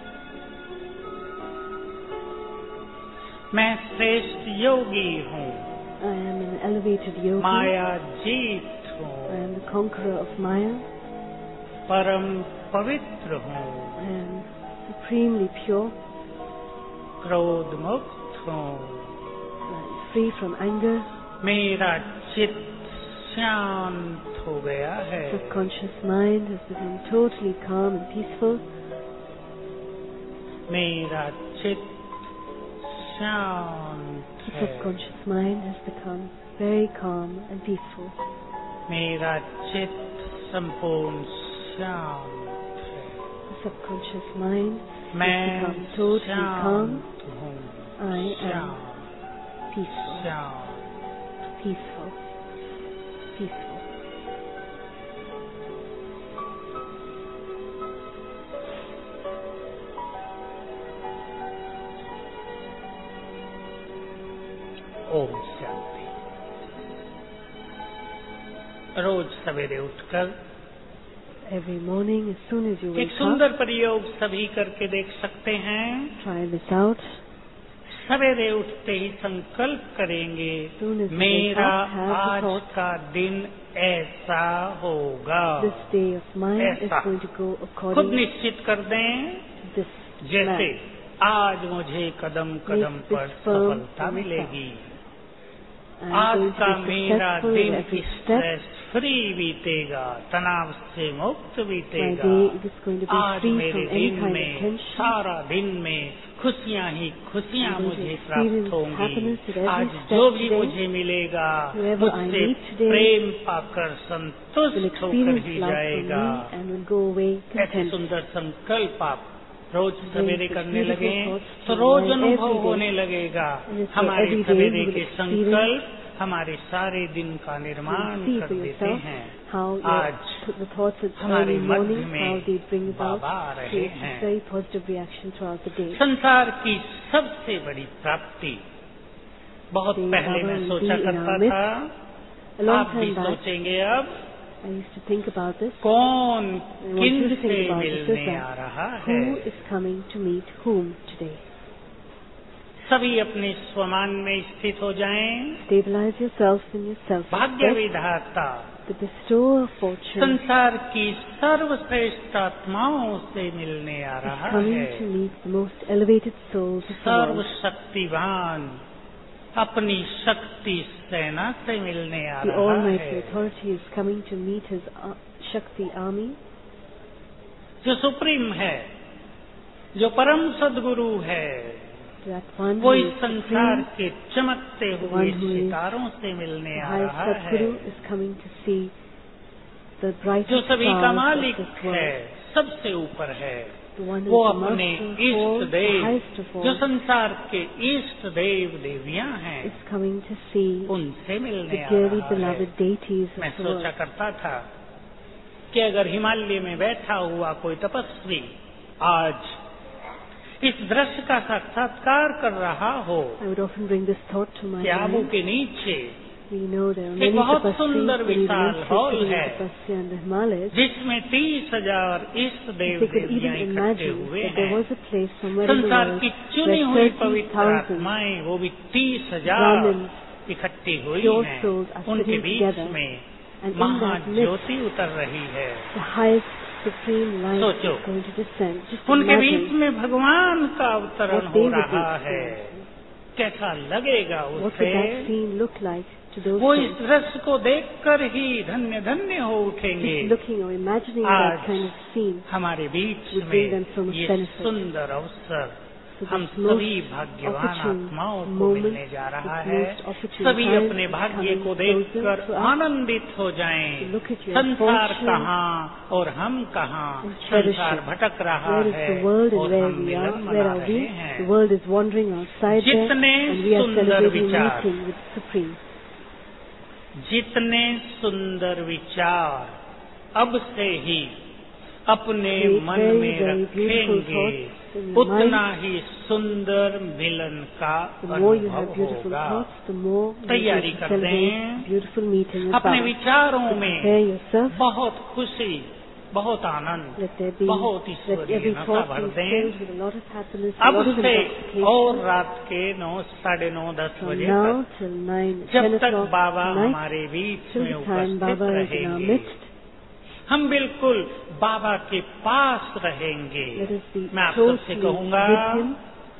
S3: मैं श्रेष्ठ योगी हूँ।
S2: I am an elevated yogi.
S3: Maya Jeet
S2: I
S3: हूँ।
S2: am the conqueror of Maya.
S3: परम पवित्र हूँ।
S2: I am supremely pure.
S3: क्रोध मुक्त हूँ।
S2: I am free from anger.
S3: मेरा चित्त शांत हो गया है।
S2: Subconscious mind has become totally calm and peaceful.
S3: मेरा चित्त शांत
S2: The
S3: है।
S2: subconscious mind has become very calm and peaceful.
S3: मेरा चित्त संपूर्ण शांत है।
S2: The subconscious mind has
S3: मैं
S2: become totally calm.
S3: शांत हूँ।
S2: I am
S3: शांत,
S2: peaceful.
S3: शांत।
S2: Peaceful. Peaceful.
S3: ओम शांति। रोज सवेरे उठकर
S2: Every morning, as soon as you
S3: एक
S2: wake up,
S3: सुंदर प्रयोग सभी करके देख सकते हैं।
S2: try this out.
S3: सवेरे उठते ही संकल्प करेंगे,
S2: Soon as you
S3: मेरा
S2: wake up, have the
S3: आज
S2: thought,
S3: का दिन ऐसा होगा।
S2: this day of mine is
S3: ऐसा।
S2: going to go
S3: खुद
S2: according
S3: निश्चित कर दें,
S2: to this
S3: जैसे
S2: plan.
S3: आज मुझे कदम कदम
S2: Make this
S3: पर
S2: firm
S3: सफलता
S2: for
S3: मिलेगी।
S2: I'm
S3: आज
S2: going
S3: का
S2: to be
S3: मेरा
S2: successful in
S3: दिन
S2: every step.
S3: स्ट्रेस फ्री बीतेगा, तनाव से मुक्त
S2: My
S3: बीतेगा।
S2: day is going to be
S3: आज
S2: free
S3: मेरे
S2: from any
S3: दिन
S2: kind
S3: में
S2: of tension.
S3: सारा दिन में खुशियाँ ही खुशियाँ
S2: I'm going to
S3: मुझे
S2: experience
S3: प्राप्त होंगी।
S2: happiness at every
S3: आज
S2: step
S3: जो भी
S2: today.
S3: मुझे मिलेगा
S2: Whoever I
S3: मुझसे
S2: meet today
S3: प्रेम पाकर
S2: will
S3: संतुष्ट होकर
S2: experience
S3: ही
S2: love from
S3: जाएगा।
S2: me and will go away
S3: ऐसे
S2: content.
S3: सुंदर संकल्प आप रोज सवेरे
S2: such
S3: करने
S2: beautiful
S3: लगे
S2: thoughts
S3: तो
S2: to
S3: रोज
S2: mind
S3: अनुभव
S2: every day.
S3: होने लगेगा।
S2: And so
S3: हमारे
S2: every day
S3: सवेरे
S2: you will
S3: के
S2: experience,
S3: संकल्प हमारे सारे दिन का
S2: you
S3: निर्माण
S2: will see
S3: कर
S2: for
S3: देते
S2: yourself
S3: हैं।
S2: how
S3: आज
S2: the thoughts at
S3: हमारे
S2: early
S3: मध्य
S2: morning,
S3: में
S2: how they bring about
S3: बाबा आ रहे
S2: create
S3: हैं।
S2: very positive reaction throughout the day.
S3: संसार की सबसे बड़ी प्राप्ति बहुत पहले मैं सोचा करता था, आप भी सोचेंगे अब,
S2: I used to think about this.
S3: कौन
S2: I want you to
S3: किनसे
S2: think about this
S3: मिलने
S2: that
S3: आ रहा
S2: who
S3: है।
S2: is coming to meet whom today.
S3: सभी अपने स्वमान में स्थित हो जाएं।
S2: Stabilize yourself in yourself.
S3: भाग्य विधाता
S2: The bestower of fortune
S3: संसार की सर्वश्रेष्ठ आत्माओं से मिलने आ
S2: is
S3: रहा
S2: coming
S3: है।
S2: to meet the most elevated souls of the world.
S3: सर्वशक्तिवान अपनी शक्ति सेना से मिलने आ
S2: The
S3: रहा
S2: Almighty
S3: है।
S2: Authority is coming to meet His Shakti army,
S3: जो सुप्रीम है, जो परम सद्गुरु है,
S2: that one
S3: वो
S2: who
S3: इस
S2: is
S3: संसार
S2: supreme,
S3: के चमकते
S2: the
S3: हुए
S2: one who is
S3: सितारों से मिलने
S2: the
S3: आ
S2: highest
S3: रहा है,
S2: Sadguru is coming to see the
S3: जो
S2: brightest
S3: सभी का
S2: stars of
S3: मालिक
S2: this
S3: है,
S2: world.
S3: सबसे ऊपर है।
S2: The one who
S3: वो
S2: is the
S3: अपने
S2: master of
S3: इष्ट
S2: all, the
S3: Dev,
S2: highest of
S3: जो
S2: all,
S3: संसार के इष्ट देव देवियां हैं,
S2: is coming to see
S3: उनसे मिलने
S2: the
S3: आ
S2: dearly
S3: रहा है।
S2: beloved deities
S3: मैं
S2: of the
S3: सोचा
S2: world.
S3: करता था कि अगर हिमालय में बैठा हुआ कोई तपस्वी आज इस दृश्य का साक्षात्कार कर रहा हो,
S2: I would often bring this thought to my
S3: कि आबू
S2: mind.
S3: के नीचे
S2: We know there are
S3: एक
S2: many
S3: बहुत
S2: tapasvis,
S3: सुंदर
S2: many
S3: विशाल
S2: immensely
S3: हॉल
S2: sitting
S3: है,
S2: tapasya in the Himalayas.
S3: जिसमें 30,000 इष्ट देव
S2: They could
S3: देवियां
S2: even
S3: इकट्ठे
S2: imagine
S3: हुए
S2: that there
S3: हैं।
S2: was a place somewhere in the
S3: संसार
S2: world
S3: की चुनी हुई
S2: where
S3: पवित्र
S2: 30,000
S3: आत्माएं, वो भी 30,000
S2: Brahmins,
S3: इकट्ठी हुई
S2: pure
S3: हैं।
S2: souls are
S3: उनके
S2: sitting
S3: बीच
S2: together,
S3: में
S2: and in that midst,
S3: महाज्योति उतर रही है।
S2: the highest supreme light
S3: सोचो,
S2: is going to descend. Just
S3: उनके बीच
S2: imagine
S3: में भगवान का अवतरण
S2: what
S3: हो
S2: they would be
S3: रहा है।
S2: experiencing.
S3: कैसा लगेगा
S2: What would
S3: उसे?
S2: that scene look like to those
S3: वो इस
S2: souls?
S3: दृश्य को देखकर ही धन्य धन्य हो उठेंगे।
S2: Just looking or imagining
S3: आज
S2: that kind of scene
S3: हमारे बीच
S2: would bring them so
S3: में
S2: much
S3: ये
S2: benefit.
S3: सुंदर अवसर
S2: So
S3: हम
S2: this most
S3: सभी भाग्यवान
S2: opportune
S3: आत्माओं को
S2: moment,
S3: मिलने जा रहा
S2: this
S3: है।
S2: most opportune
S3: सभी
S2: time
S3: अपने
S2: is
S3: भाग्य
S2: coming
S3: को
S2: closer
S3: देखकर
S2: to us.
S3: आनंदित हो जाएं।
S2: To look at your
S3: संसार
S2: fortune
S3: कहाँ और हम कहाँ,
S2: and cherish
S3: संसार
S2: it.
S3: भटक रहा
S2: Where is
S3: है
S2: the world and
S3: और
S2: where
S3: हम
S2: we are?
S3: मिलन
S2: Where
S3: मना
S2: are we?
S3: रहे हैं।
S2: The world is wandering outside there,
S3: जितने
S2: and we are
S3: सुंदर
S2: celebrating
S3: विचार,
S2: meeting with Supreme.
S3: जितने सुंदर विचार अब से ही अपने
S2: Create
S3: मन
S2: very,
S3: में
S2: very beautiful
S3: रखेंगे,
S2: thoughts in your
S3: उतना
S2: mind.
S3: ही सुंदर मिलन का
S2: The more you have
S3: अनुभव
S2: beautiful
S3: होगा।
S2: thoughts, the more you
S3: तैयारी
S2: will
S3: कर दें।
S2: celebrate beautiful meeting with
S3: अपने
S2: Baba.
S3: विचारों
S2: Prepare
S3: में
S2: yourself.
S3: बहुत खुशी, बहुत आनंद,
S2: Let there be,
S3: बहुत
S2: let
S3: ईश्वरीय
S2: every
S3: नशा
S2: thought
S3: भर
S2: be
S3: दें।
S2: filled with a lot of happiness, a
S3: अब
S2: lot of
S3: से
S2: intoxication.
S3: और रात के 9, 9:30, 10
S2: From
S3: बजे
S2: now
S3: तक,
S2: till 9,
S3: जब
S2: 10
S3: तक
S2: o'clock
S3: बाबा
S2: tonight,
S3: हमारे बीच
S2: till
S3: में
S2: the time
S3: उपस्थित
S2: Baba is in our
S3: रहेंगे,
S2: midst,
S3: हम बिल्कुल बाबा के पास रहेंगे।
S2: let us be
S3: मैं आप
S2: closely
S3: सबसे कहूंगा,
S2: with Him.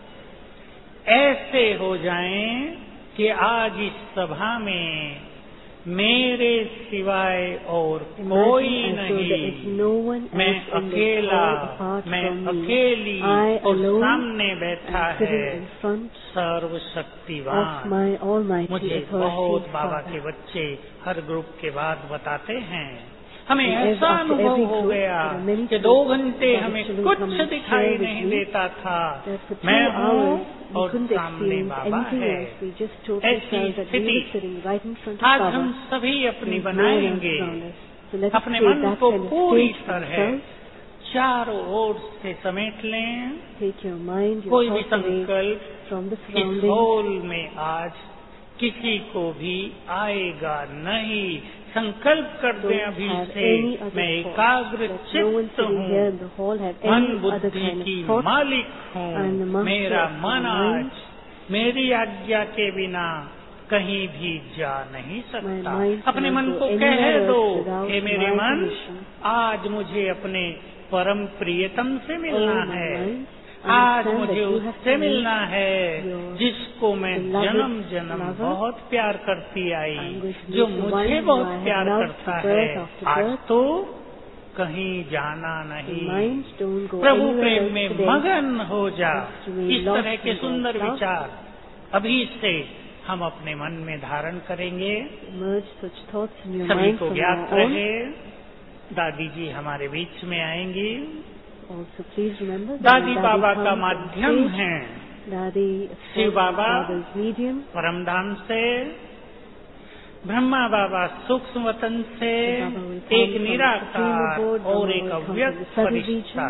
S3: ऐसे हो जाएं कि आज इस सभा में मेरे सिवाय और कोई
S2: Imagine as though there is
S3: नहीं,
S2: no one
S3: मैं
S2: else in this
S3: अकेला,
S2: hall apart
S3: मैं
S2: from me.
S3: अकेली
S2: I
S3: और
S2: alone
S3: सामने बैठा
S2: am sitting
S3: है
S2: in front of
S3: सर्वशक्तिवान।
S2: my Almighty
S3: मुझे बहुत
S2: Authority
S3: बाबा
S2: Father.
S3: के बच्चे हर ग्रुप के बाद बताते हैं, हमें
S2: And
S3: ऐसा
S2: after
S3: अनुभव
S2: every
S3: हो
S2: group,
S3: गया
S2: there are many
S3: कि 2
S2: groups
S3: घंटे
S2: that
S3: हमें
S2: children
S3: कुछ
S2: come and
S3: दिखाई
S2: share with
S3: नहीं
S2: me,
S3: देता था।
S2: that for 2
S3: मैं हूँ
S2: hours we
S3: और
S2: couldn't
S3: सामने
S2: experience
S3: बाबा
S2: anything
S3: है।
S2: else. We just totally
S3: ऐसी
S2: felt that we
S3: स्थिति
S2: were sitting right in front of
S3: आज
S2: Baba.
S3: हम सभी अपनी
S2: There is no one else
S3: बनाएंगे।
S2: around us. So let us
S3: अपने
S2: create
S3: मन
S2: that
S3: को
S2: kind of
S3: पूरी
S2: stage for
S3: तरह
S2: ourselves.
S3: चारों ओर से समेट लें।
S2: Take your mind, your
S3: कोई भी
S2: thoughts away
S3: संकल्प
S2: from the
S3: इस
S2: surroundings.
S3: हॉल में आज किसी को भी आएगा नहीं। संकल्प कर दें
S2: Don't
S3: अभी
S2: have
S3: से,
S2: any other
S3: मैं
S2: thoughts.
S3: एकाग्र
S2: Let no one
S3: चित्त
S2: sitting here in
S3: हूँ,
S2: the hall have
S3: मन
S2: any other
S3: बुद्धि
S2: kind
S3: की
S2: of thoughts.
S3: मालिक
S2: I am the
S3: हूँ।
S2: master
S3: मेरा
S2: of my
S3: मन
S2: mind.
S3: आज मेरी आज्ञा के बिना कहीं भी जा नहीं सकता।
S2: My mind
S3: अपने मन
S2: cannot
S3: को
S2: go
S3: कह
S2: anywhere
S3: दो
S2: else without
S3: कि मेरे
S2: my
S3: मन,
S2: permission.
S3: आज मुझे अपने परम प्रियतम से मिलना
S2: Oh, my
S3: है।
S2: mind,
S3: आज
S2: understand
S3: मुझे
S2: that you have
S3: उससे
S2: to meet
S3: मिलना है
S2: your
S3: जिसको मैं
S2: beloved
S3: जन्म जन्म
S2: lover.
S3: बहुत प्यार करती आई,
S2: I'm going to
S3: जो
S2: meet the one
S3: मुझे
S2: who
S3: बहुत
S2: I have
S3: प्यार
S2: loved
S3: करता
S2: from
S3: है।
S2: birth after
S3: आज
S2: birth.
S3: तो कहीं जाना
S2: The
S3: नहीं,
S2: mind don't go
S3: Prabhu
S2: anywhere
S3: Prem
S2: else
S3: में
S2: today.
S3: मगन हो जा।
S2: Just remain
S3: इस
S2: lost
S3: तरह के
S2: in
S3: सुंदर
S2: God's love.
S3: विचार अभी से हम अपने मन में धारण करेंगे।
S2: Merge such thoughts in your
S3: सभी
S2: mind
S3: को
S2: from
S3: ज्ञात
S2: now on.
S3: रहे, दादी जी हमारे बीच में आएंगी।
S2: Also, please remember that
S3: दादी
S2: when
S3: बाबा
S2: Daddy
S3: का
S2: comes on
S3: माध्यम
S2: stage,
S3: है,
S2: Daddy
S3: Shiv
S2: is
S3: Baba
S2: Baba's medium.
S3: परमधाम से, ब्रह्मा बाबा सूक्ष्म वतन से,
S2: Baba will come
S3: एक
S2: from the
S3: निराकार
S2: Supreme Abode,
S3: और
S2: Brahma
S3: एक
S2: will come from
S3: अव्यक्त
S2: the subtle
S3: Firishta,
S2: region.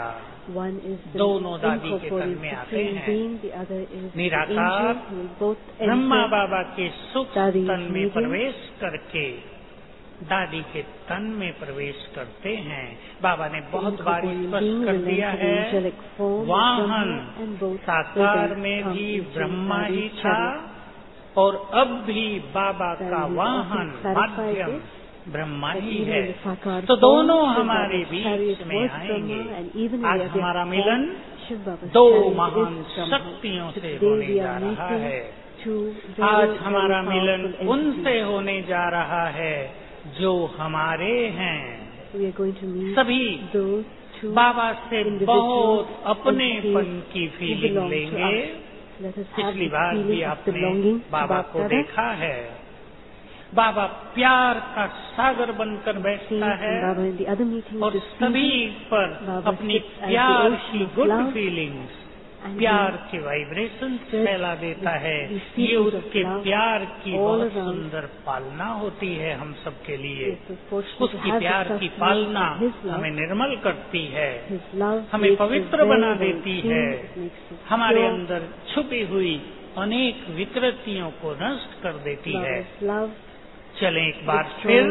S2: One is the
S3: दोनों दादी के तन में आते
S2: supreme
S3: हैं।
S2: being, the other is the
S3: निराकार
S2: angel who will both
S3: Brahma
S2: enter
S3: बाबा के सुख
S2: दादी
S3: तन में
S2: meeting।
S3: प्रवेश करके दादी के तन में प्रवेश करते हैं। बाबा ने बहुत बार स्पष्ट कर दिया है, वाहन साकार में भी ब्रह्मा ही था और अब भी बाबा का वाहन माध्यम ब्रह्मा ही है। तो दोनों हमारे बीच में आएंगे। आज हमारा मिलन दो महान शक्तियों से होने जा रहा है। आज हमारा मिलन उनसे होने जा रहा है जो हमारे हैं। सभी बाबा से बहुत अपनेपन की फीलिंग लेंगे। पिछली बार भी आपने बाबा को देखा है। बाबा प्यार का सागर बनकर बैठता है और सभी पर अपनी प्यार की गुड फीलिंग्स, प्यार के वाइब्रेशन फैला देता है। ये उसके प्यार की बहुत सुंदर पालना होती है हम सबके लिए। उसकी प्यार की पालना हमें निर्मल करती है, हमें पवित्र बना देती है, हमारे अंदर छुपी हुई अनेक विकृतियों को नष्ट कर देती है। चलें एक बार फिर।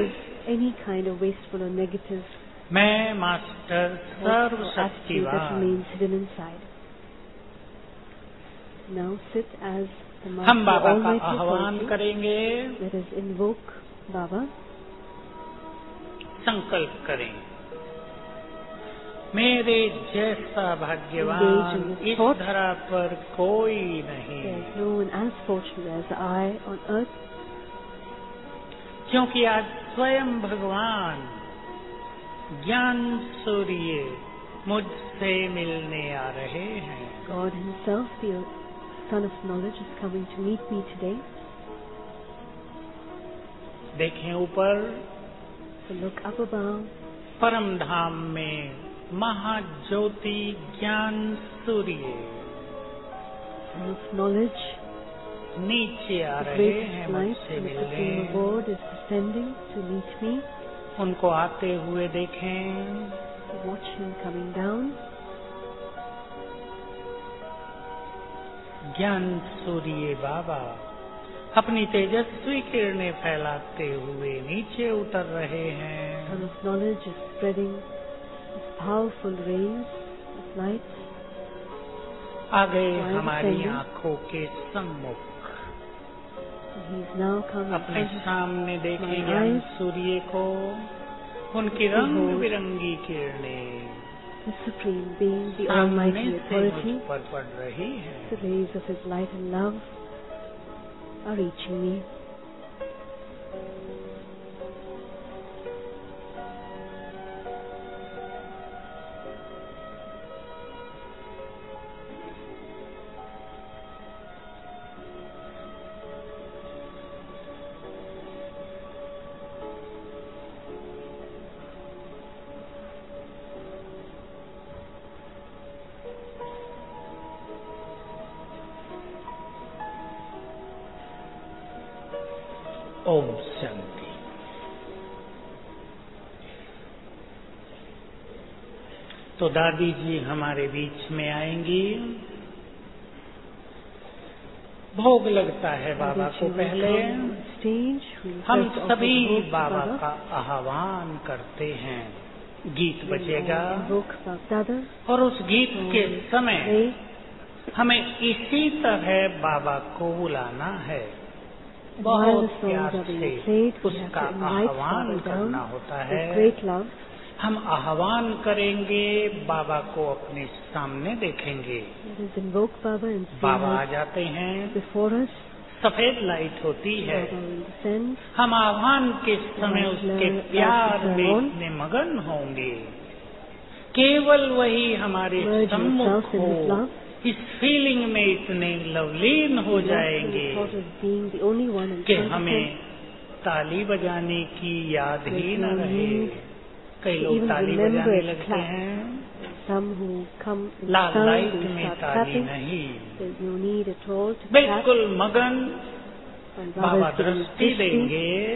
S3: मैं मास्टर सर्वशक्तिवान। हम बाबा का आह्वान करेंगे। संकल्प करें, मेरे जैसा भाग्यवान इस धरा पर कोई नहीं, क्योंकि आज स्वयं भगवान ज्ञान सूर्य मुझसे मिलने आ रहे हैं।
S2: God Himself, the Son of Knowledge, is coming to meet me today.
S3: देखें ऊपर,
S2: so look up above.
S3: परम धाम में महाज्योति ज्ञान सूर्य
S2: Son of Knowledge,
S3: नीचे आ रहे हैं मुझसे मिलने।
S2: Lord is descending to meet me.
S3: उनको आते हुए देखें।
S2: Watch Him coming down.
S3: ज्ञान सूर्य बाबा अपनी तेजस्वी किरणें फैलाते हुए नीचे उतर रहे हैं।
S2: Son of Knowledge is spreading His powerful rays of light.
S3: आ गए हमारी आंखों के सम्मुख। अपने सामने देखें ज्ञान सूर्य को, उनकी रंग बिरंगी किरणें
S2: The Supreme Being, the
S3: सामने
S2: Almighty
S3: से
S2: Authority,
S3: मुझ पर पड़ रही है।
S2: the rays of His light and love are reaching me.
S3: Om Shanti. तो दादी जी हमारे बीच में आएंगी। भोग लगता है बाबा को। पहले हम सभी बाबा का आह्वान करते हैं। गीत बजेगा और उस गीत के समय हमें इसी तरह बाबा को बुलाना है। बहुत प्यार से उसका आह्वान करना होता है। हम आह्वान करेंगे, बाबा को अपने सामने देखेंगे। बाबा आ जाते हैं, सफेद लाइट होती है। हम आह्वान के समय उसके प्यार में इतने मगन होंगे, केवल वही हमारे सम्मुख हो, इस फीलिंग में इतने लवलीन हो जाएंगे कि हमें ताली बजाने की याद ही न रहे। कई लोग ताली बजाने लगते हैं, लाल लाइट में ताली नहीं, बिल्कुल मगन। बाबा दृष्टि देंगे।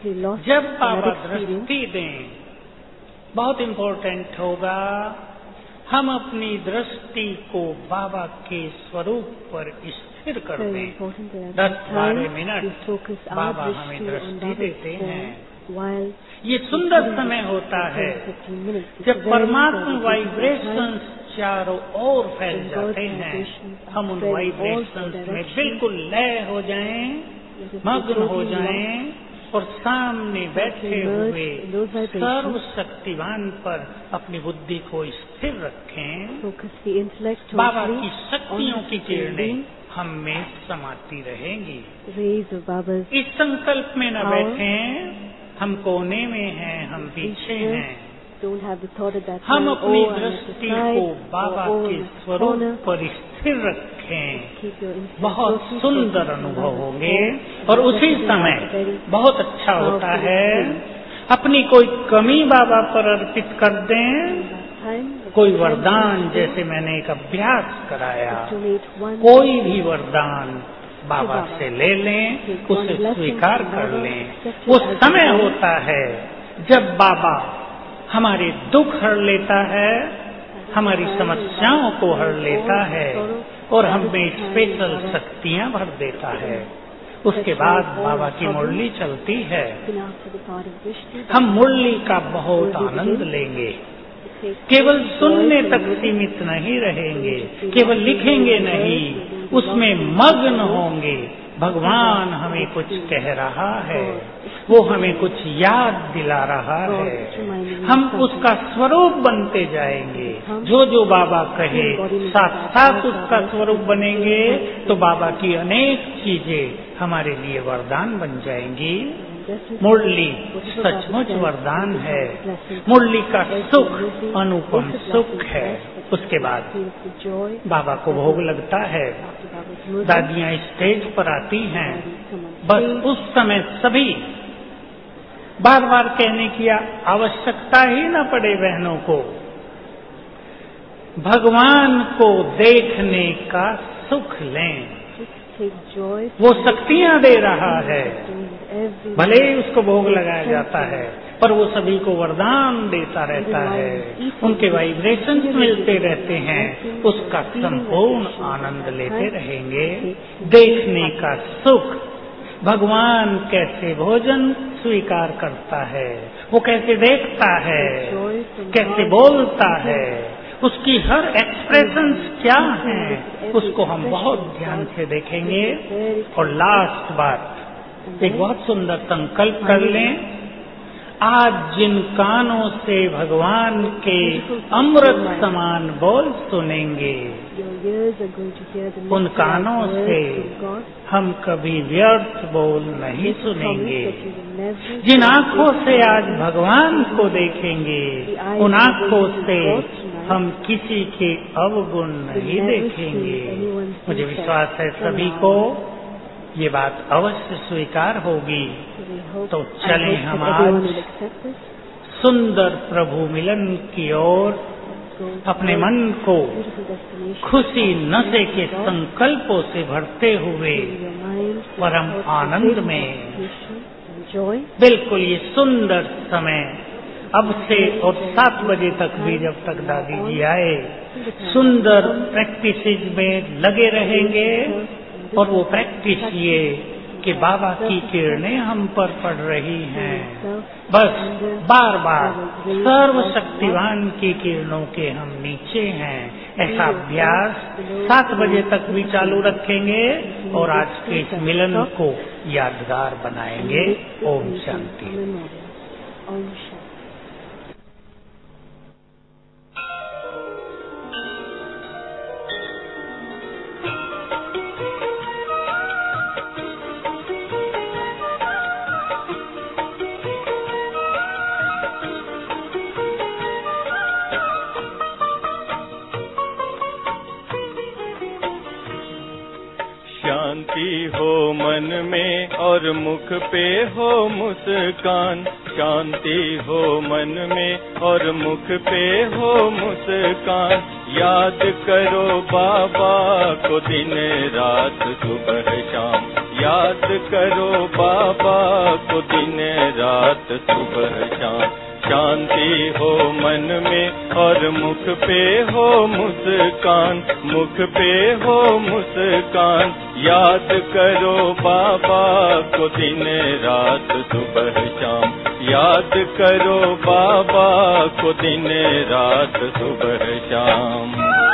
S3: जब बाबा दृष्टि दें, बहुत इम्पोर्टेंट होगा हम अपनी दृष्टि को बाबा के स्वरूप पर स्थिर कर
S2: Very
S3: दें।
S2: important that at
S3: 10-12
S2: times we
S3: minute
S2: focus our
S3: Baba हमें
S2: drishti on
S3: दृष्टि
S2: Baba's
S3: देते
S2: form
S3: हैं।
S2: while
S3: ये सुंदर समय होता है
S2: 15 minutes. It's
S3: जब
S2: very
S3: परमात्मा
S2: important
S3: वाइब्रेशंस चारों ओर फैल
S2: when
S3: जाते
S2: God's
S3: हैं,
S2: vibrations
S3: हम उन
S2: spread in all
S3: वाइब्रेशंस में
S2: directions.
S3: बिल्कुल लय हो जाएं,
S2: Let us be
S3: मग्न हो
S2: totally
S3: जाएं और सामने बैठे
S2: immersed
S3: हुए
S2: in those vibrations.
S3: सर्वशक्तिवान पर अपनी बुद्धि को स्थिर रखें।
S2: focus the intellect
S3: Baba
S2: totally
S3: की
S2: on
S3: शक्तियों
S2: the
S3: की
S2: Supreme
S3: किरणें
S2: Being.
S3: हम में समाती रहेंगी।
S2: Rays of Baba's
S3: इस संकल्प में न
S2: power.
S3: बैठें हम कोने में हैं, हम पीछे हैं।
S2: don't have the thought at that
S3: हम
S2: time,
S3: अपनी
S2: oh, I'm at the
S3: दृष्टि
S2: side,
S3: को
S2: or
S3: बाबा
S2: oh,
S3: के
S2: I'm at the
S3: स्वरूप
S2: corner.
S3: पर स्थिर रखें।
S2: Keep your intellect
S3: बहुत
S2: totally
S3: सुंदर
S2: focused on
S3: अनुभव
S2: Baba's
S3: होंगे
S2: form.
S3: और
S2: And
S3: उसी
S2: that will be
S3: समय
S2: a very
S3: बहुत अच्छा होता
S2: powerful
S3: है
S2: experience.
S3: अपनी कोई कमी बाबा पर अर्पित कर दें,
S2: That time,
S3: कोई वरदान, जैसे मैंने एक अभ्यास कराया,
S2: to meet one
S3: कोई भी वरदान बाबा से ले लें, उसे स्वीकार कर लें। वो समय होता है जब बाबा हमारे दुख हर लेता है, हमारी समस्याओं को हर लेता है और हमें स्पेशल शक्तियां भर देता है। उसके बाद बाबा की मुरली चलती है।
S2: Then after the part of Drishti,
S3: हम मुरली का बहुत आनंद लेंगे, केवल सुनने तक सीमित नहीं रहेंगे, केवल लिखेंगे नहीं, उसमें मग्न होंगे। भगवान हमें कुछ कह रहा है, वो हमें कुछ याद दिला रहा है, हम उसका स्वरूप बनते जाएंगे। जो जो बाबा कहे साथ साथ उसका स्वरूप बनेंगे तो बाबा की अनेक चीजें हमारे लिए वरदान बन जाएंगी। मुरली सचमुच वरदान है। मुरली का सुख अनुपम सुख है। उसके बाद बाबा को भोग लगता है, दादियां स्टेज पर आती हैं, बस उस समय सभी बार बार कहने की आवश्यकता ही न पड़े बहनों को, भगवान को देखने का सुख लें। वो शक्तियां दे रहा है, भले ही उसको भोग लगाया जाता है पर वो सभी को वरदान देता रहता है, उनके वाइब्रेशंस मिलते रहते हैं, उसका संपूर्ण आनंद लेते रहेंगे। देखने का सुख, भगवान कैसे भोजन स्वीकार करता है, वो कैसे देखता है, कैसे बोलता है, उसकी हर एक्सप्रेशंस क्या हैं, उसको हम बहुत ध्यान से देखेंगे। और लास्ट बात, एक बहुत सुंदर संकल्प कर लें, आज जिन कानों से भगवान के अमृत समान बोल सुनेंगे, उन कानों से हम कभी व्यर्थ बोल नहीं सुनेंगे। जिन आँखों से आज भगवान को देखेंगे, उन आँखों से हम किसी के अवगुण नहीं देखेंगे। मुझे विश्वास है सभी को ये बात अवश्य स्वीकार होगी। तो चलें हम आज सुंदर प्रभु मिलन की ओर अपने मन को खुशी नशे के संकल्पों से भरते हुए परम आनंद में बिल्कुल ये सुंदर समय अब से और 7 बजे तक भी, जब तक दादी जी आए, सुंदर प्रैक्टिसेज में लगे रहेंगे। और वो प्रैक्टिस ये कि बाबा की किरणें हम पर पड़ रही हैं, बस बार बार सर्वशक्तिवान की किरणों के हम नीचे हैं, ऐसा अभ्यास 7 बजे तक भी चालू रखेंगे और आज के इस मिलन को यादगार बनाएंगे। ओम शांति।
S7: शांति हो मन में और मुख पे हो मुस्कान, शांति हो मन में और मुख पे हो मुस्कान। याद करो बाबा को दिन रात सुबह शाम, याद करो बाबा को दिन रात सुबह शाम। शांति हो मन में और मुख पे हो मुस्कान, मुख पे हो मुस्कान। याद करो बाबा को दिन रात सुबह शाम, याद करो बाबा को दिन रात सुबह शाम।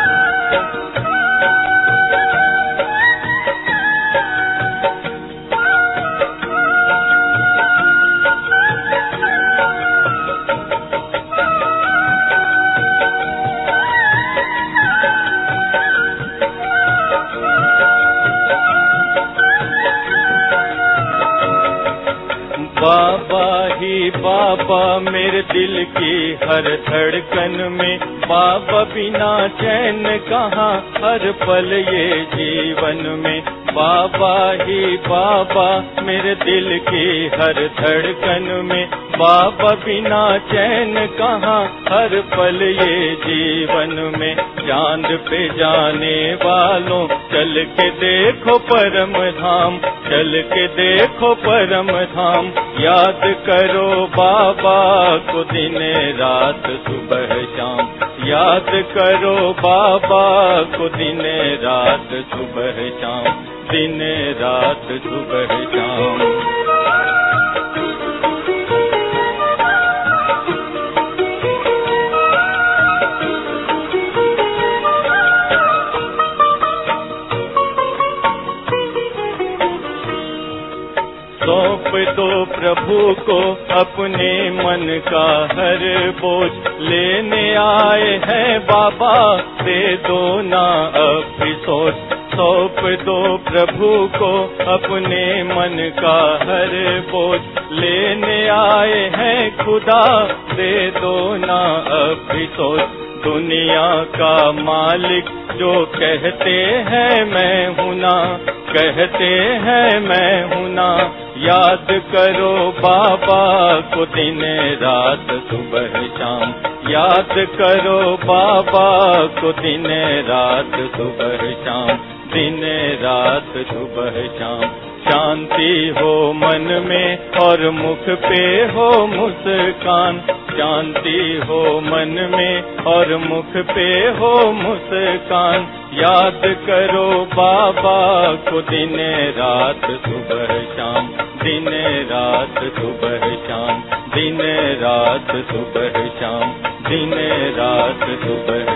S7: बाबा ही बाबा मेरे दिल की हर धड़कन में, बाबा बिना चैन कहाँ हर पल ये जीवन में। बाबा ही बाबा मेरे दिल की हर धड़कन में, बाबा बिना चैन कहाँ हर पल ये जीवन में। चांद पे जाने वालों चल के देखो परम धाम, चल के देखो परम धाम। याद करो बाबा को दिन रात सुबह शाम, याद करो बाबा को दिन रात सुबह शाम, दिन रात सुबह शाम। सौंप दो प्रभु को अपने मन का हर बोझ, लेने आए हैं बाबा दे दो ना अफसोस। सौंप दो प्रभु को अपने मन का हर बोझ, लेने आए हैं खुदा दे दो ना अफसोस। दुनिया का मालिक जो कहते हैं मैं हूँ ना, कहते हैं मैं हूँ ना। याद करो बाबा को दिन रात सुबह शाम, याद करो बाबा को दिन रात सुबह शाम, दिन रात सुबह शाम। शांति हो मन में और मुख पे हो मुस्कान, शांति हो मन में और मुख पे हो मुस्कान। याद करो बाबा को दिन रात सुबह शाम, दिन रात सुबह शाम, दिन रात सुबह शाम, दिन रात सुबह